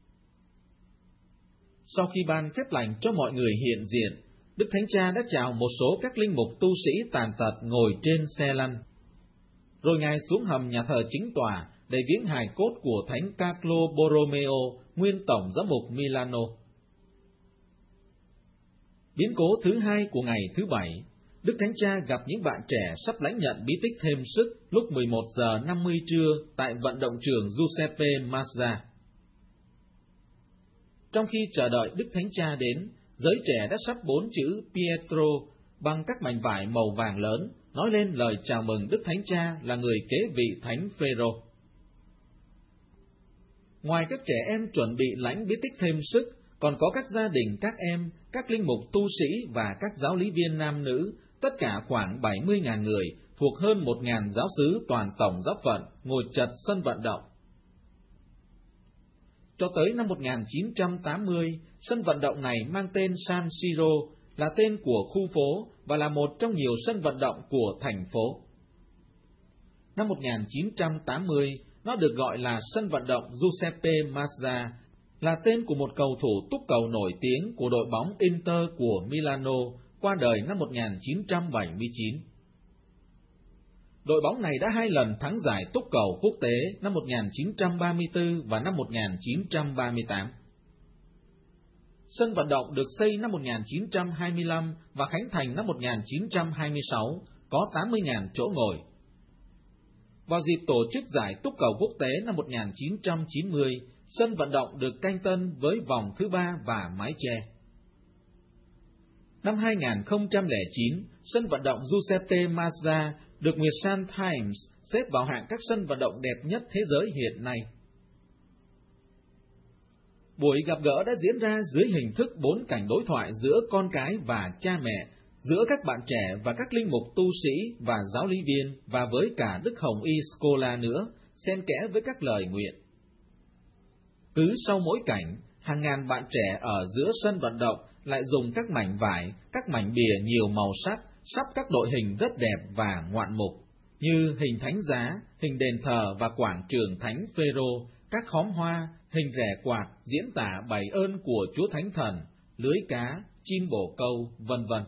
Sau khi ban phép lành cho mọi người hiện diện, Đức Thánh Cha đã chào một số các linh mục tu sĩ tàn tật ngồi trên xe lăn. Rồi Ngài xuống hầm nhà thờ chính tòa để viếng hài cốt của Thánh Carlo Borromeo, nguyên tổng giám mục Milano. Biến cố thứ hai của ngày thứ Bảy, Đức Thánh Cha gặp những bạn trẻ sắp lãnh nhận bí tích thêm sức lúc 11 giờ 50 trưa tại vận động trường Giuseppe Mazza. Trong khi chờ đợi Đức Thánh Cha đến, giới trẻ đã sắp 4 chữ Pietro bằng các mảnh vải màu vàng lớn, nói lên lời chào mừng Đức Thánh Cha là người kế vị Thánh Phêrô. Ngoài các trẻ em chuẩn bị lãnh bí tích thêm sức, còn có các gia đình các em, các linh mục tu sĩ và các giáo lý viên nam nữ, tất cả khoảng 70.000 người, thuộc hơn 1.000 giáo xứ toàn tổng giáo phận, ngồi chật sân vận động. Cho tới năm 1980, sân vận động này mang tên San Siro, là tên của khu phố và là một trong nhiều sân vận động của thành phố. Năm 1980, nó được gọi là sân vận động Giuseppe Mazza, là tên của một cầu thủ túc cầu nổi tiếng của đội bóng Inter của Milano, qua đời năm 1979. Đội bóng này đã 2 lần thắng giải túc cầu quốc tế năm 1934 và năm 1938. Sân vận động được xây năm 1925 và khánh thành năm 1926, có 80.000 chỗ ngồi. Vào dịp tổ chức giải túc cầu quốc tế năm 1990, sân vận động được canh tân với vòng thứ 3 và mái che. Năm 2009, sân vận động Giuseppe Mazza được Nguyệt Times xếp vào hạng các sân vận động đẹp nhất thế giới hiện nay. Buổi gặp gỡ đã diễn ra dưới hình thức 4 cảnh đối thoại giữa con cái và cha mẹ, giữa các bạn trẻ và các linh mục tu sĩ và giáo lý viên, và với cả Đức Hồng Y Scola nữa, xen kẽ với các lời nguyện. Cứ sau mỗi cảnh, hàng ngàn bạn trẻ ở giữa sân vận động lại dùng các mảnh vải, các mảnh bìa nhiều màu sắc, sắp các đội hình rất đẹp và ngoạn mục, như hình thánh giá, hình đền thờ và quảng trường Thánh Phêrô, các khóm hoa, hình rẻ quạt diễn tả bảy ơn của Chúa Thánh Thần, lưới cá, chim bồ câu, vân vân.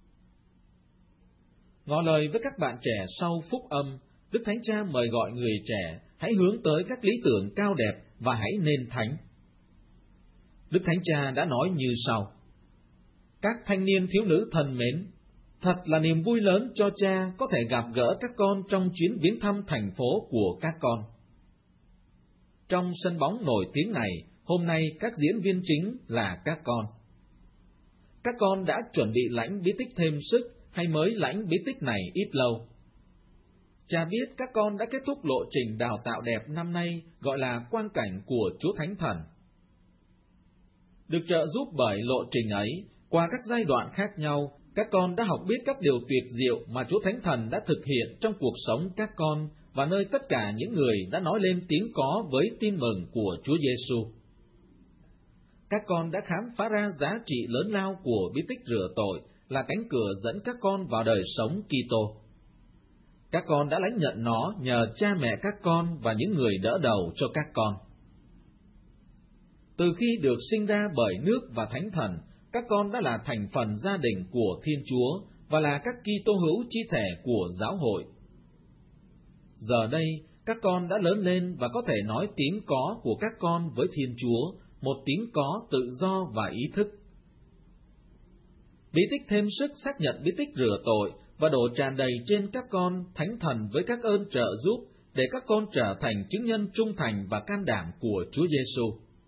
Ngỏ lời với các bạn trẻ sau phúc âm, Đức Thánh Cha mời gọi người trẻ hãy hướng tới các lý tưởng cao đẹp và hãy nên thánh. Đức Thánh Cha đã nói như sau: các thanh niên thiếu nữ thân mến, thật là niềm vui lớn cho cha có thể gặp gỡ các con trong chuyến viếng thăm thành phố của các con. Trong sân bóng nổi tiếng này, hôm nay các diễn viên chính là các con. Các con đã chuẩn bị lãnh bí tích thêm sức hay mới lãnh bí tích này ít lâu? Cha biết các con đã kết thúc lộ trình đào tạo đẹp năm nay gọi là quang cảnh của Chúa Thánh Thần. Được trợ giúp bởi lộ trình ấy, qua các giai đoạn khác nhau, các con đã học biết các điều tuyệt diệu mà Chúa Thánh Thần đã thực hiện trong cuộc sống các con và nơi tất cả những người đã nói lên tiếng có với tin mừng của Chúa Giêsu. Các con đã khám phá ra giá trị lớn lao của bí tích rửa tội là cánh cửa dẫn các con vào đời sống Kitô. Các con đã lãnh nhận nó nhờ cha mẹ các con và những người đỡ đầu cho các con. Từ khi được sinh ra bởi nước và Thánh Thần, các con đã là thành phần gia đình của Thiên Chúa và là các Kitô hữu chi thể của giáo hội. Giờ đây, các con đã lớn lên và có thể nói tiếng có của các con với Thiên Chúa, một tiếng có tự do và ý thức. Bí tích thêm sức xác nhận bí tích rửa tội và đổ tràn đầy trên các con Thánh Thần với các ơn trợ giúp để các con trở thành chứng nhân trung thành và can đảm của Chúa Giêsu.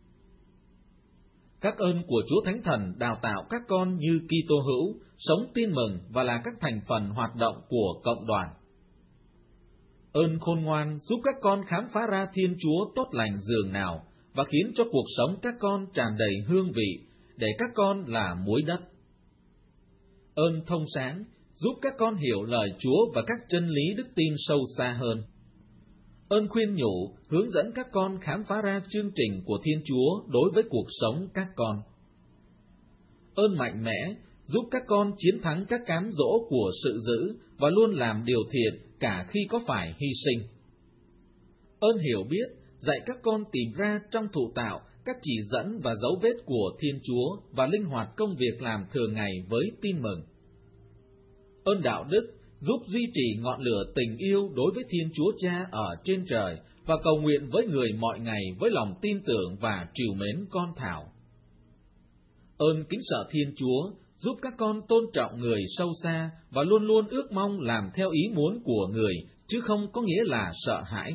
Các ơn của Chúa Thánh Thần đào tạo các con như Kitô hữu, sống tin mừng và là các thành phần hoạt động của cộng đoàn. Ơn khôn ngoan giúp các con khám phá ra Thiên Chúa tốt lành dường nào và khiến cho cuộc sống các con tràn đầy hương vị để các con là muối đất. Ơn thông sáng giúp các con hiểu lời Chúa và các chân lý đức tin sâu xa hơn. Ơn khuyên nhủ hướng dẫn các con khám phá ra chương trình của Thiên Chúa đối với cuộc sống các con. Ơn mạnh mẽ giúp các con chiến thắng các cám dỗ của sự dữ và luôn làm điều thiện cả khi có phải hy sinh. Ơn hiểu biết dạy các con tìm ra trong thụ tạo các chỉ dẫn và dấu vết của Thiên Chúa và linh hoạt công việc làm thường ngày với tin mừng. Ơn đạo đức giúp duy trì ngọn lửa tình yêu đối với Thiên Chúa Cha ở trên trời và cầu nguyện với người mọi ngày với lòng tin tưởng và trìu mến con thảo. Ơn kính sợ Thiên Chúa giúp các con tôn trọng người sâu xa và luôn luôn ước mong làm theo ý muốn của người, chứ không có nghĩa là sợ hãi.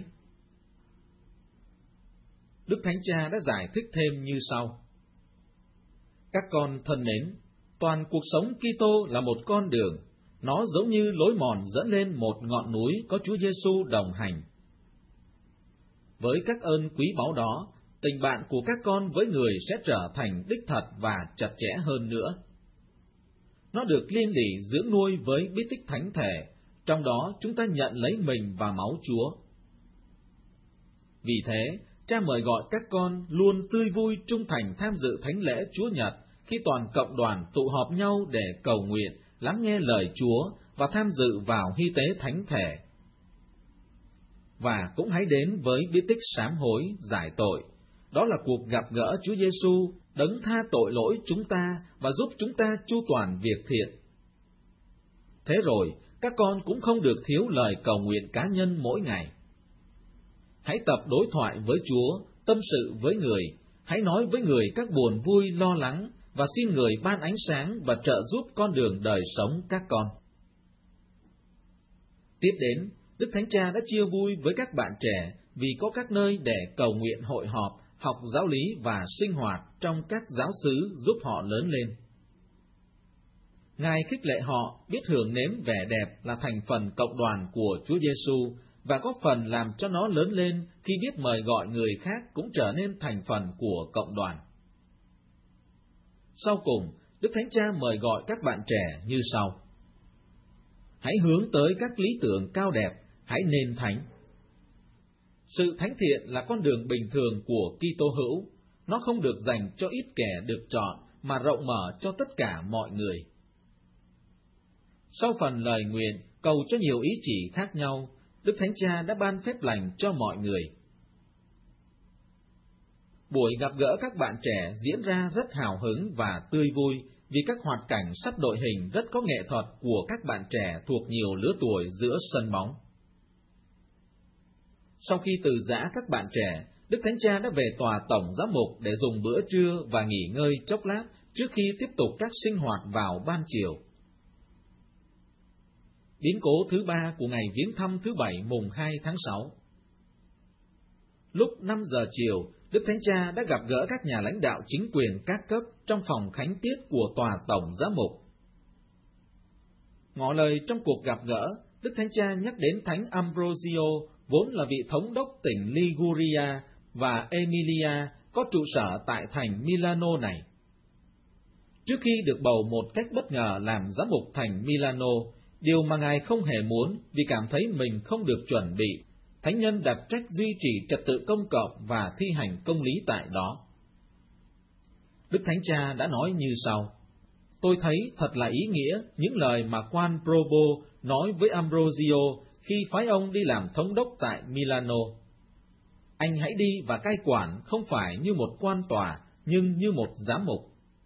Đức Thánh Cha đã giải thích thêm như sau: các con thân mến, toàn cuộc sống Kitô là một con đường, Nó giống như lối mòn dẫn lên một ngọn núi có Chúa Giêsu đồng hành. Với các ơn quý báu đó, tình bạn của các con với người sẽ trở thành đích thật và chặt chẽ hơn nữa. Nó được liên lỉ dưỡng nuôi với bí tích thánh thể, trong đó chúng ta nhận lấy mình và máu Chúa. Vì thế, Cha mời gọi các con luôn tươi vui trung thành tham dự thánh lễ Chúa Nhật khi toàn cộng đoàn tụ họp nhau để cầu nguyện, lắng nghe lời Chúa và tham dự vào hy tế thánh thể. Và cũng hãy đến với bí tích sám hối giải tội. Đó là cuộc gặp gỡ Chúa Giêsu, đấng tha tội lỗi chúng ta và giúp chúng ta chu toàn việc thiện. Thế rồi, các con cũng không được thiếu lời cầu nguyện cá nhân mỗi ngày. Hãy tập đối thoại với Chúa, tâm sự với người, hãy nói với người các buồn vui lo lắng và xin người ban ánh sáng và trợ giúp con đường đời sống các con. Tiếp đến, Đức Thánh Cha đã chia vui với các bạn trẻ vì có các nơi để cầu nguyện hội họp, học giáo lý và sinh hoạt trong các giáo xứ giúp họ lớn lên. Ngài khích lệ họ biết hưởng nếm vẻ đẹp là thành phần cộng đoàn của Chúa Giêsu và có phần làm cho nó lớn lên khi biết mời gọi người khác cũng trở nên thành phần của cộng đoàn. Sau cùng, Đức Thánh Cha mời gọi các bạn trẻ như sau: hãy hướng tới các lý tưởng cao đẹp, hãy nên thánh. Sự thánh thiện là con đường bình thường của Kitô hữu, nó không được dành cho ít kẻ được chọn mà rộng mở cho tất cả mọi người. Sau phần lời nguyện cầu cho nhiều ý chỉ khác nhau, Đức Thánh Cha đã ban phép lành cho mọi người. Buổi gặp gỡ các bạn trẻ diễn ra rất hào hứng và tươi vui vì các hoạt cảnh sắp đội hình rất có nghệ thuật của các bạn trẻ thuộc nhiều lứa tuổi giữa sân bóng. Sau khi từ giã các bạn trẻ, Đức Thánh Cha đã về tòa tổng giám mục để dùng bữa trưa và nghỉ ngơi chốc lát trước khi tiếp tục các sinh hoạt vào ban chiều. Biến cố thứ ba của ngày viếng thăm thứ Bảy mùng 2 tháng 6. Lúc 5 giờ chiều, Đức Thánh Cha đã gặp gỡ các nhà lãnh đạo chính quyền các cấp trong phòng khánh tiết của tòa tổng giám mục. Ngỏ lời trong cuộc gặp gỡ, Đức Thánh Cha nhắc đến Thánh Ambrosio, vốn là vị thống đốc tỉnh Liguria và Emilia, có trụ sở tại thành Milano này. Trước khi được bầu một cách bất ngờ làm giám mục thành Milano, điều mà Ngài không hề muốn vì cảm thấy mình không được chuẩn bị, Thánh nhân đặt trách duy trì trật tự công cộng và thi hành công lý tại đó. Đức Thánh Cha đã nói như sau: tôi thấy thật là ý nghĩa những lời mà quan Probo nói với Ambrosio khi phái ông đi làm thống đốc tại Milano. Anh hãy đi và cai quản không phải như một quan tòa, nhưng như một giám mục.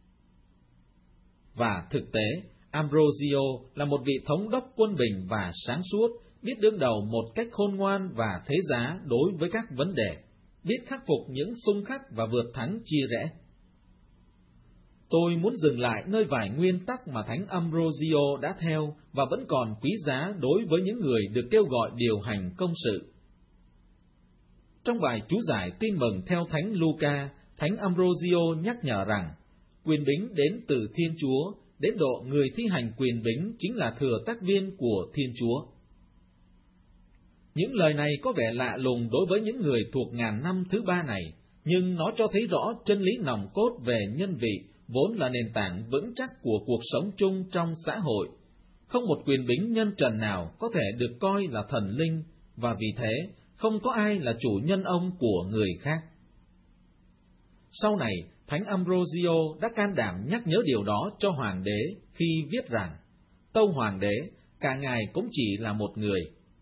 Và thực tế, Ambrosio là một vị thống đốc quân bình và sáng suốt, biết đương đầu một cách khôn ngoan và thế giá đối với các vấn đề, biết khắc phục những xung khắc và vượt thắng chia rẽ. Tôi muốn dừng lại nơi vài nguyên tắc mà Thánh Ambrosio đã theo và vẫn còn quý giá đối với những người được kêu gọi điều hành công sự. Trong bài chú giải tin mừng theo Thánh Luca, Thánh Ambrosio nhắc nhở rằng, quyền bính đến từ Thiên Chúa, đến độ người thi hành quyền bính chính là thừa tác viên của Thiên Chúa. Những lời này có vẻ lạ lùng đối với những người thuộc ngàn năm thứ ba này, nhưng nó cho thấy rõ chân lý nòng cốt về nhân vị, vốn là nền tảng vững chắc của cuộc sống chung trong xã hội. Không một quyền bính nhân trần nào có thể được coi là thần linh, và vì thế không có ai là chủ nhân ông của người khác. Sau này, Thánh Ambrosio đã can đảm nhắc nhớ điều đó cho hoàng đế khi viết rằng, tâu hoàng đế, cả ngài cũng chỉ là một người.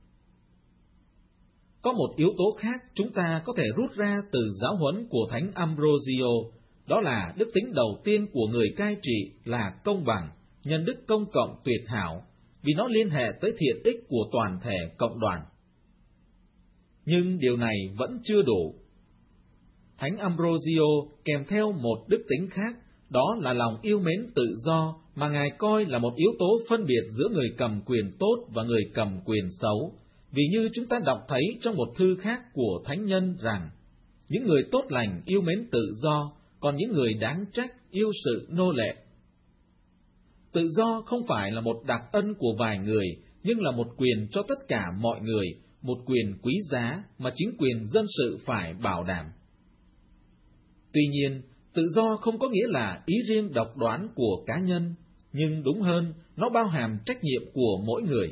Có một yếu tố khác chúng ta có thể rút ra từ giáo huấn của Thánh Ambrosio, đó là đức tính đầu tiên của người cai trị là công bằng, nhân đức công cộng tuyệt hảo, vì nó liên hệ tới thiện ích của toàn thể cộng đoàn. Nhưng điều này vẫn chưa đủ. Thánh Ambrosio kèm theo một đức tính khác, đó là lòng yêu mến tự do mà Ngài coi là một yếu tố phân biệt giữa người cầm quyền tốt và người cầm quyền xấu. Vì như chúng ta đọc thấy trong một thư khác của Thánh nhân rằng, những người tốt lành yêu mến tự do, còn những người đáng trách yêu sự nô lệ. tự do không phải là một đặc ân của vài người, nhưng là một quyền cho tất cả mọi người, một quyền quý giá mà chính quyền dân sự phải bảo đảm. Tuy nhiên, tự do không có nghĩa là ý riêng độc đoán của cá nhân, nhưng đúng hơn, nó bao hàm trách nhiệm của mỗi người.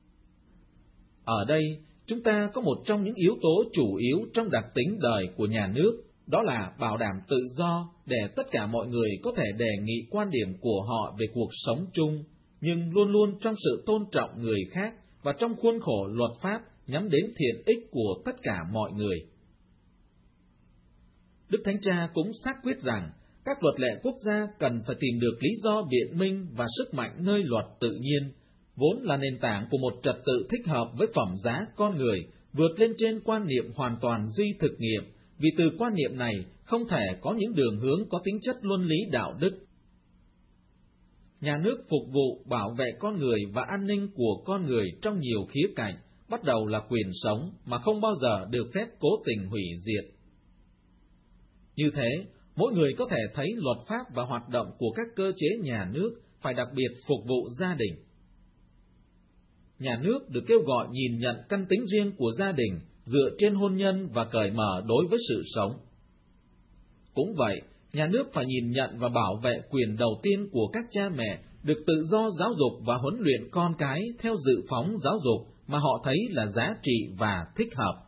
Ở đây, chúng ta có một trong những yếu tố chủ yếu trong đặc tính đời của nhà nước, đó là bảo đảm tự do để tất cả mọi người có thể đề nghị quan điểm của họ về cuộc sống chung, nhưng luôn luôn trong sự tôn trọng người khác và trong khuôn khổ luật pháp nhắm đến thiện ích của tất cả mọi người. Đức Thánh Cha cũng xác quyết rằng các luật lệ quốc gia cần phải tìm được lý do biện minh và sức mạnh nơi luật tự nhiên, vốn là nền tảng của một trật tự thích hợp với phẩm giá con người, vượt lên trên quan niệm hoàn toàn duy thực nghiệm, vì từ quan niệm này không thể có những đường hướng có tính chất luân lý đạo đức. Nhà nước phục vụ bảo vệ con người và an ninh của con người trong nhiều khía cạnh, bắt đầu là quyền sống mà không bao giờ được phép cố tình hủy diệt. Như thế, mỗi người có thể thấy luật pháp và hoạt động của các cơ chế nhà nước phải đặc biệt phục vụ gia đình. Nhà nước được kêu gọi nhìn nhận căn tính riêng của gia đình dựa trên hôn nhân và cởi mở đối với sự sống. Cũng vậy, nhà nước phải nhìn nhận và bảo vệ quyền đầu tiên của các cha mẹ được tự do giáo dục và huấn luyện con cái theo dự phóng giáo dục mà họ thấy là giá trị và thích hợp.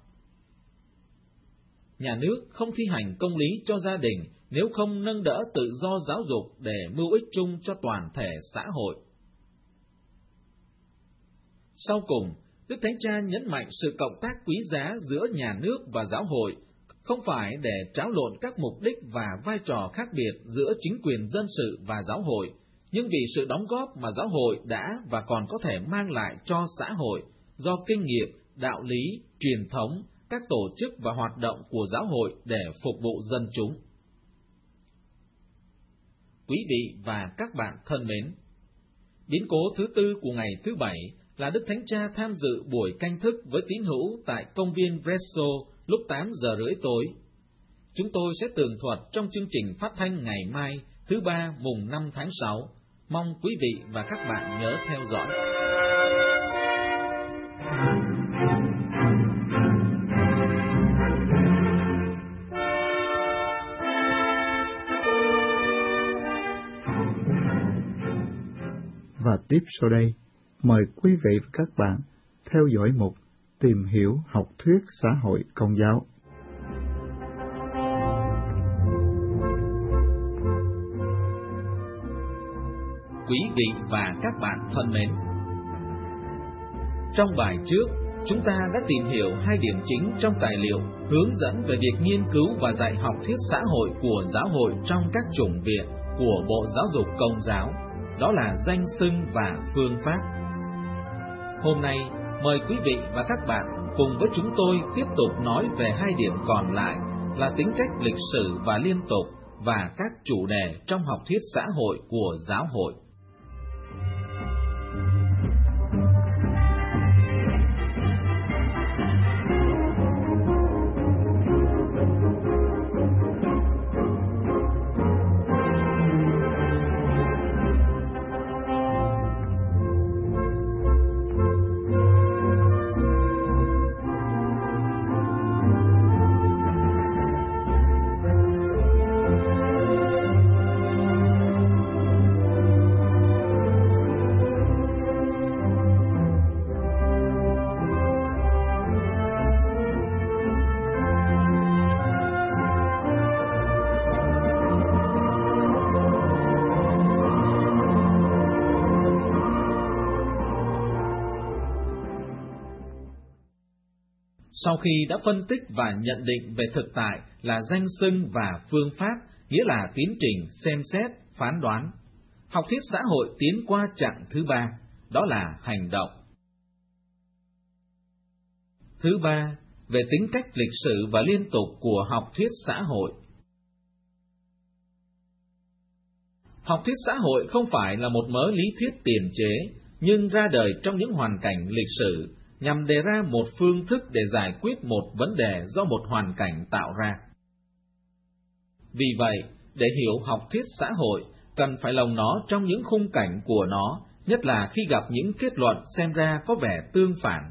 Nhà nước không thi hành công lý cho gia đình nếu không nâng đỡ tự do giáo dục để mưu ích chung cho toàn thể xã hội. Sau cùng, Đức Thánh Cha nhấn mạnh sự cộng tác quý giá giữa nhà nước và giáo hội, không phải để tráo lộn các mục đích và vai trò khác biệt giữa chính quyền dân sự và giáo hội, nhưng vì sự đóng góp mà giáo hội đã và còn có thể mang lại cho xã hội do kinh nghiệm, đạo lý, truyền thống, các tổ chức và hoạt động của giáo hội để phục vụ dân chúng. Quý vị và các bạn thân mến, biến cố thứ tư của ngày thứ Bảy là Đức Thánh Cha tham dự buổi canh thức với tín hữu tại công viên Bresso lúc 8 giờ rưỡi tối. Chúng tôi sẽ tường thuật trong chương trình phát thanh ngày mai, thứ Ba mùng 5 tháng 6. Mong quý vị và các bạn nhớ theo dõi. Và tiếp sau đây, mời quý vị và các bạn theo dõi mục Tìm hiểu học thuyết xã hội Công giáo. Quý vị và các bạn thân mến, trong bài trước, chúng ta đã tìm hiểu hai điểm chính trong tài liệu hướng dẫn về việc nghiên cứu và dạy học thuyết xã hội của giáo hội trong các chủng viện của Bộ Giáo dục Công giáo, đó là danh xưng và phương pháp. Hôm nay, mời quý vị và các bạn cùng với chúng tôi tiếp tục nói về hai điểm còn lại là tính cách lịch sử và liên tục và các chủ đề trong học thuyết xã hội của giáo hội. Sau khi đã phân tích và nhận định về thực tại là danh xưng và phương pháp, nghĩa là tiến trình xem xét, phán đoán, học thuyết xã hội tiến qua chặng thứ ba, đó là hành động. Thứ ba, về tính cách lịch sử và liên tục của học thuyết xã hội. Học thuyết xã hội không phải là một mớ lý thuyết tiền chế, nhưng ra đời trong những hoàn cảnh lịch sử, nhằm đề ra một phương thức để giải quyết một vấn đề do một hoàn cảnh tạo ra. Vì vậy, để hiểu học thuyết xã hội, cần phải lồng nó trong những khung cảnh của nó, nhất là khi gặp những kết luận xem ra có vẻ tương phản.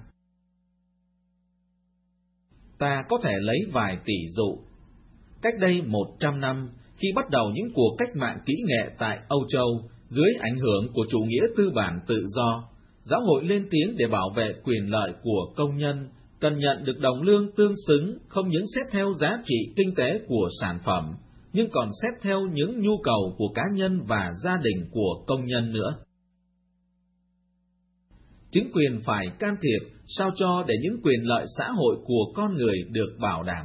Ta có thể lấy vài tỷ dụ. Cách đây 100 năm, khi bắt đầu những cuộc cách mạng kỹ nghệ tại Âu Châu, dưới ảnh hưởng của chủ nghĩa tư bản tự do, giáo hội lên tiếng để bảo vệ quyền lợi của công nhân, cần nhận được đồng lương tương xứng, không những xét theo giá trị kinh tế của sản phẩm, nhưng còn xét theo những nhu cầu của cá nhân và gia đình của công nhân nữa. Chính quyền phải can thiệp sao cho để những quyền lợi xã hội của con người được bảo đảm.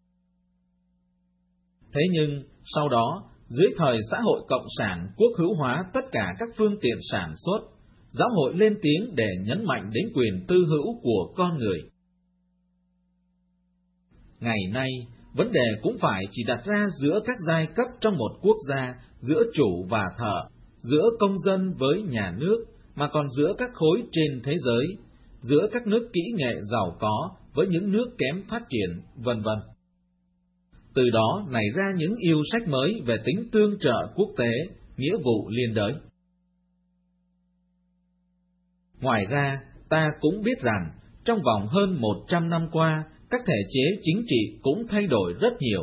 Thế nhưng, sau đó, dưới thời xã hội cộng sản quốc hữu hóa tất cả các phương tiện sản xuất, giáo hội lên tiếng để nhấn mạnh đến quyền tư hữu của con người. Ngày nay, vấn đề cũng phải chỉ đặt ra giữa các giai cấp trong một quốc gia, giữa chủ và thợ, giữa công dân với nhà nước, mà còn giữa các khối trên thế giới, giữa các nước kỹ nghệ giàu có với những nước kém phát triển, vân vân. Từ đó nảy ra những yêu sách mới về tính tương trợ quốc tế, nghĩa vụ liên đới. Ngoài ra, ta cũng biết rằng, trong vòng hơn 100 năm qua, các thể chế chính trị cũng thay đổi rất nhiều.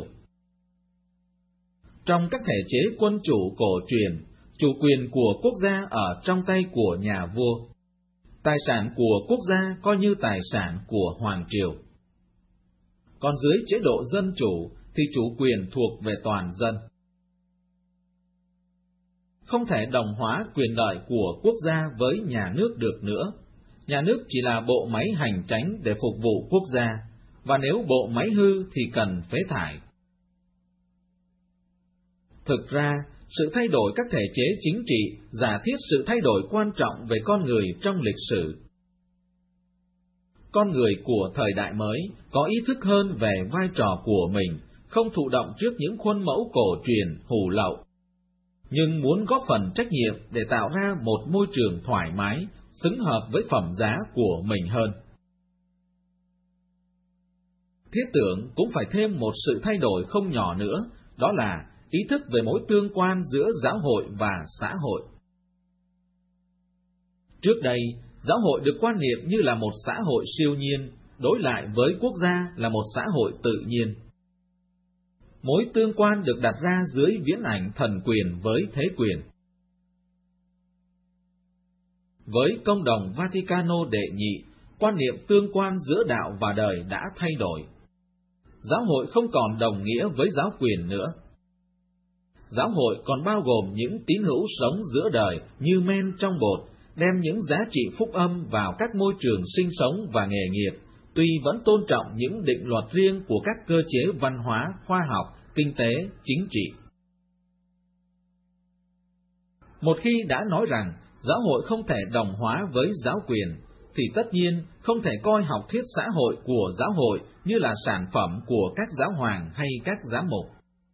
Trong các thể chế quân chủ cổ truyền, chủ quyền của quốc gia ở trong tay của nhà vua. Tài sản của quốc gia coi như tài sản của hoàng triều. Còn dưới chế độ dân chủ thì chủ quyền thuộc về toàn dân. Không thể đồng hóa quyền lợi của quốc gia với nhà nước được nữa. Nhà nước chỉ là bộ máy hành tránh để phục vụ quốc gia, và nếu bộ máy hư thì cần phế thải. Thực ra, sự thay đổi các thể chế chính trị giả thiết sự thay đổi quan trọng về con người trong lịch sử. Con người của thời đại mới có ý thức hơn về vai trò của mình, không thụ động trước những khuôn mẫu cổ truyền hủ lậu, nhưng muốn góp phần trách nhiệm để tạo ra một môi trường thoải mái, xứng hợp với phẩm giá của mình hơn. Thiết tưởng cũng phải thêm một sự thay đổi không nhỏ nữa, đó là ý thức về mối tương quan giữa giáo hội và xã hội. Trước đây, giáo hội được quan niệm như là một xã hội siêu nhiên, đối lại với quốc gia là một xã hội tự nhiên. Mối tương quan được đặt ra dưới viễn ảnh thần quyền với thế quyền. Với công đồng Vaticano đệ nhị, quan niệm tương quan giữa đạo và đời đã thay đổi. Giáo hội không còn đồng nghĩa với giáo quyền nữa. Giáo hội còn bao gồm những tín hữu sống giữa đời như men trong bột, đem những giá trị phúc âm vào các môi trường sinh sống và nghề nghiệp, tuy vẫn tôn trọng những định luật riêng của các cơ chế văn hóa, khoa học, kinh tế, chính trị. Một khi đã nói rằng giáo hội không thể đồng hóa với giáo quyền, thì tất nhiên không thể coi học thuyết xã hội của giáo hội như là sản phẩm của các giáo hoàng hay các giám mục.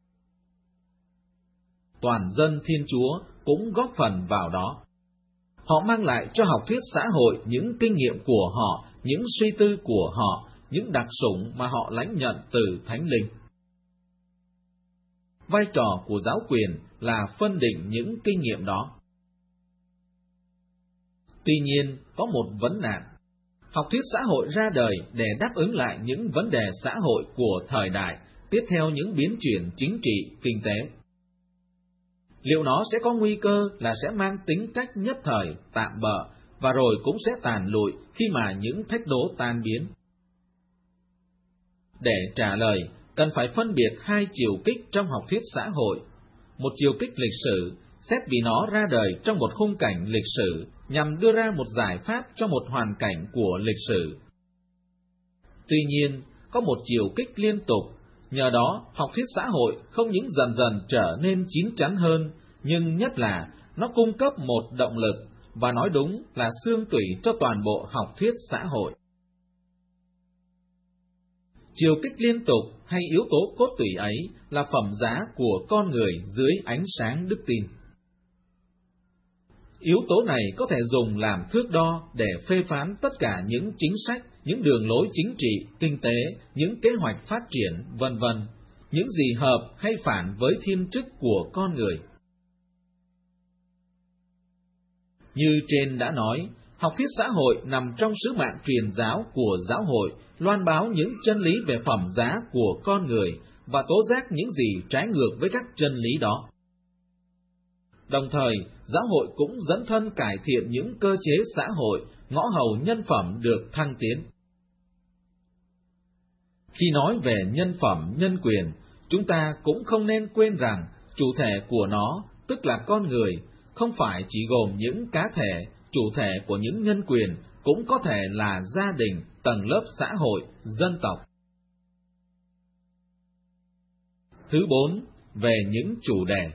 Toàn dân Thiên Chúa cũng góp phần vào đó. Họ mang lại cho học thuyết xã hội những kinh nghiệm của họ, những suy tư của họ, những đặc sủng mà họ lãnh nhận từ Thánh Linh. Vai trò của giáo quyền là phân định những kinh nghiệm đó. Tuy nhiên, có một vấn nạn. Học thuyết xã hội ra đời để đáp ứng lại những vấn đề xã hội của thời đại, tiếp theo những biến chuyển chính trị, kinh tế. Liệu nó sẽ có nguy cơ là sẽ mang tính cách nhất thời, tạm bợ, và rồi cũng sẽ tàn lụi khi mà những thách đố tan biến? Để trả lời, cần phải phân biệt hai chiều kích trong học thuyết xã hội. Một chiều kích lịch sử, xét vì nó ra đời trong một khung cảnh lịch sử, nhằm đưa ra một giải pháp cho một hoàn cảnh của lịch sử. Tuy nhiên, có một chiều kích liên tục, nhờ đó học thuyết xã hội không những dần dần trở nên chín chắn hơn, nhưng nhất là nó cung cấp một động lực, và nói đúng là xương tủy cho toàn bộ học thuyết xã hội. Chiều kích liên tục hay yếu tố cốt tủy ấy là phẩm giá của con người dưới ánh sáng đức tin. Yếu tố này có thể dùng làm thước đo để phê phán tất cả những chính sách, những đường lối chính trị, kinh tế, những kế hoạch phát triển, vân vân, những gì hợp hay phản với thiên chức của con người. Như trên đã nói, học thuyết xã hội nằm trong sứ mạng truyền giáo của giáo hội, loan báo những chân lý về phẩm giá của con người và tố giác những gì trái ngược với các chân lý đó. Đồng thời, giáo hội cũng dấn thân cải thiện những cơ chế xã hội, ngõ hầu nhân phẩm được thăng tiến. Khi nói về nhân phẩm, nhân quyền, chúng ta cũng không nên quên rằng chủ thể của nó, tức là con người, không phải chỉ gồm những cá thể, chủ thể của những nhân quyền cũng có thể là gia đình, tầng lớp xã hội, dân tộc. Thứ 4, về những chủ đề.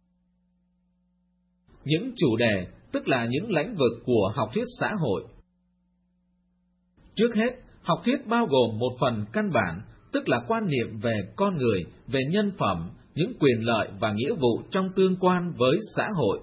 Những chủ đề tức là những lĩnh vực của học thuyết xã hội. Trước hết, học thuyết bao gồm một phần căn bản, tức là quan niệm về con người, về nhân phẩm, những quyền lợi và nghĩa vụ trong tương quan với xã hội.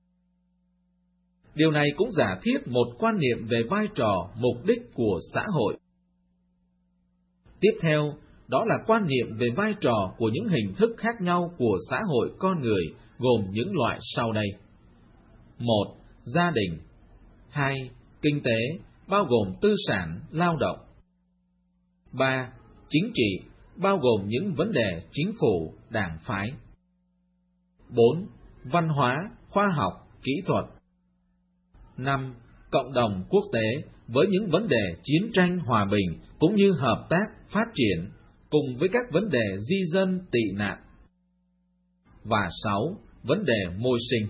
Điều này cũng giả thiết một quan niệm về vai trò, mục đích của xã hội. Tiếp theo, đó là quan niệm về vai trò của những hình thức khác nhau của xã hội con người, gồm những loại sau đây. 1. Gia đình. 2. Kinh tế, bao gồm tư sản, lao động. 3. Chính trị, bao gồm những vấn đề chính phủ, đảng phái. 4. Văn hóa, khoa học, kỹ thuật. 5. Cộng đồng quốc tế, với những vấn đề chiến tranh hòa bình, cũng như hợp tác, phát triển, cùng với các vấn đề di dân, tị nạn. Và 6. Vấn đề môi sinh.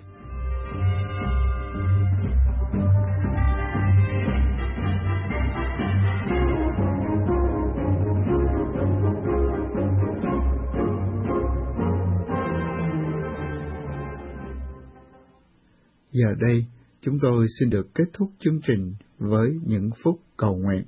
Giờ đây, chúng tôi xin được kết thúc chương trình với những phút cầu nguyện.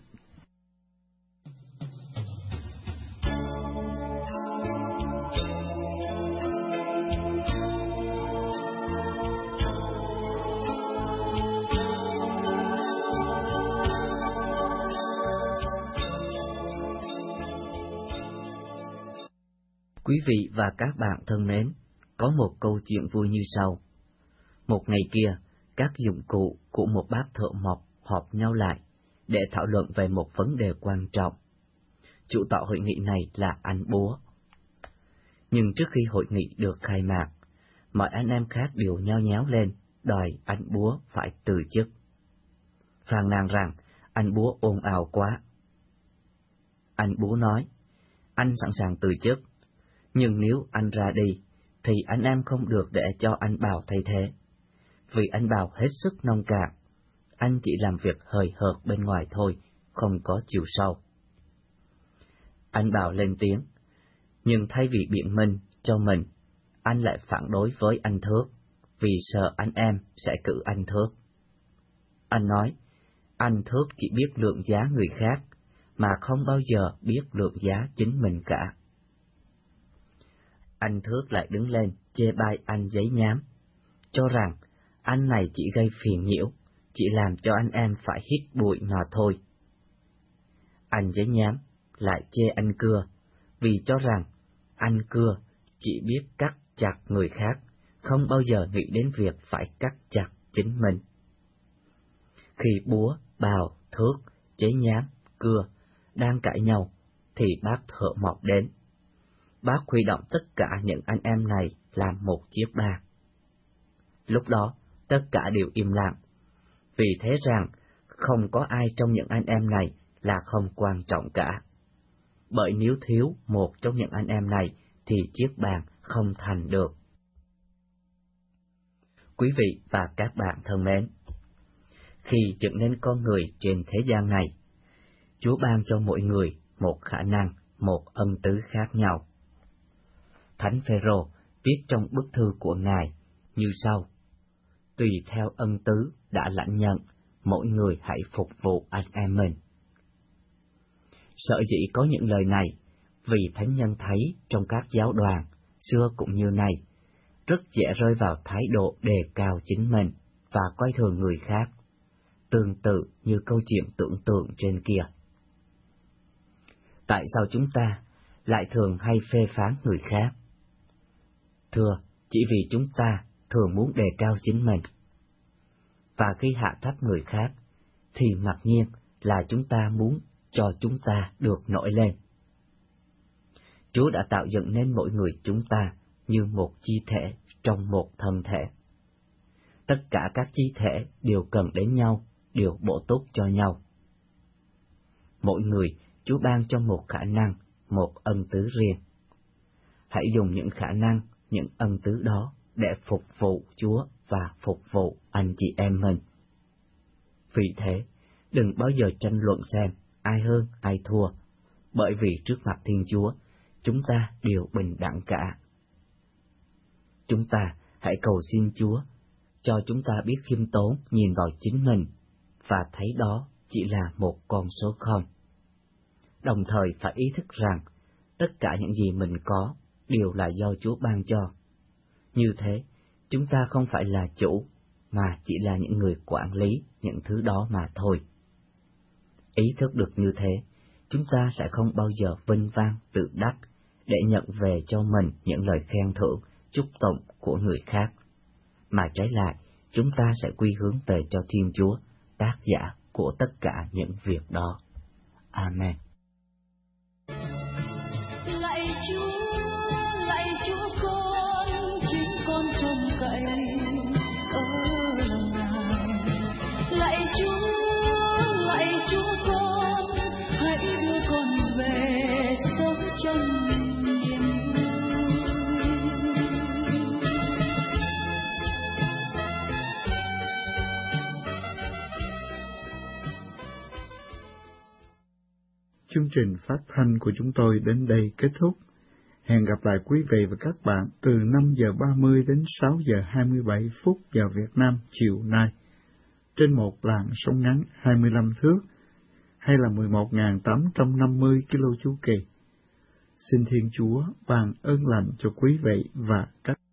Quý vị và các bạn thân mến, có một câu chuyện vui như sau. Một ngày kia, các dụng cụ của một bác thợ mộc họp nhau lại để thảo luận về một vấn đề quan trọng. Chủ tọa hội nghị này là anh Búa. Nhưng trước khi hội nghị được khai mạc, mọi anh em khác đều nhao nháo lên đòi anh Búa phải từ chức. Phàn nàn rằng anh Búa ồn ào quá. Anh Búa nói, anh sẵn sàng từ chức, nhưng nếu anh ra đi, thì anh em không được để cho anh Bào thay thế. Vì anh Bào hết sức nông cạn, anh chỉ làm việc hời hợt bên ngoài thôi, không có chiều sâu. Anh Bào lên tiếng, nhưng thay vì biện minh cho mình, anh lại phản đối với anh Thước, vì sợ anh em sẽ cự anh Thước. Anh nói, anh Thước chỉ biết lượng giá người khác, mà không bao giờ biết lượng giá chính mình cả. Anh Thước lại đứng lên chê bai anh Giấy Nhám, cho rằng anh này chỉ gây phiền nhiễu, chỉ làm cho anh em phải hít bụi mà thôi. Anh Giấy Nhám lại chê anh Cưa, vì cho rằng anh Cưa chỉ biết cắt chặt người khác, không bao giờ nghĩ đến việc phải cắt chặt chính mình. Khi Búa, Bào, Thước, Giấy Nhám, Cưa đang cãi nhau, thì bác thợ mộc đến. Bác huy động tất cả những anh em này làm một chiếc bàn. Lúc đó, tất cả đều im lặng, vì thế rằng không có ai trong những anh em này là không quan trọng cả. Bởi nếu thiếu một trong những anh em này thì chiếc bàn không thành được. Quý vị và các bạn thân mến, khi dựng nên con người trên thế gian này, Chúa ban cho mỗi người một khả năng, một ân tứ khác nhau. Thánh Phêrô viết trong bức thư của Ngài như sau: tùy theo ân tứ đã lãnh nhận, mỗi người hãy phục vụ anh em mình. Sở dĩ có những lời này, vì thánh nhân thấy trong các giáo đoàn, xưa cũng như nay, rất dễ rơi vào thái độ đề cao chính mình và coi thường người khác, tương tự như câu chuyện tưởng tượng trên kia. Tại sao chúng ta lại thường hay phê phán người khác? Thưa, chỉ vì chúng ta thường muốn đề cao chính mình. và khi hạ thấp người khác, thì mặc nhiên là chúng ta muốn cho chúng ta được nổi lên. Chúa đã tạo dựng nên mỗi người chúng ta như một chi thể trong một thân thể. Tất cả các chi thể đều cần đến nhau, đều bổ túc cho nhau. Mỗi người Chúa ban cho một khả năng, một ân tứ riêng. Hãy dùng những khả năng, những ân tứ đó để phục vụ Chúa và phục vụ anh chị em mình. Vì thế, đừng bao giờ tranh luận xem ai hơn ai thua, bởi vì trước mặt Thiên Chúa, chúng ta đều bình đẳng cả. Chúng ta hãy cầu xin Chúa cho chúng ta biết khiêm tốn nhìn vào chính mình và thấy đó chỉ là một con số không. Đồng thời phải ý thức rằng tất cả những gì mình có đều là do Chúa ban cho. Như thế, chúng ta không phải là chủ, mà chỉ là những người quản lý những thứ đó mà thôi. Ý thức được như thế, chúng ta sẽ không bao giờ vinh vang tự đắc để nhận về cho mình những lời khen thưởng, chúc tụng của người khác, mà trái lại, chúng ta sẽ quy hướng về cho Thiên Chúa, tác giả của tất cả những việc đó. Amen. Lạy Chúa con, chính con trông cậy ở lòng Ngài. Lạy Chúa con, hãy đưa con về sống trong niềm vui. Chương trình phát thanh của chúng tôi đến đây kết thúc. Hẹn gặp lại quý vị và các bạn từ 5 giờ 30 đến 6 giờ 27 phút giờ Việt Nam chiều nay, trên một làn sóng ngắn 25 thước, hay là 11.850 kilo chu kỳ. Xin Thiên Chúa ban ơn lành cho quý vị và các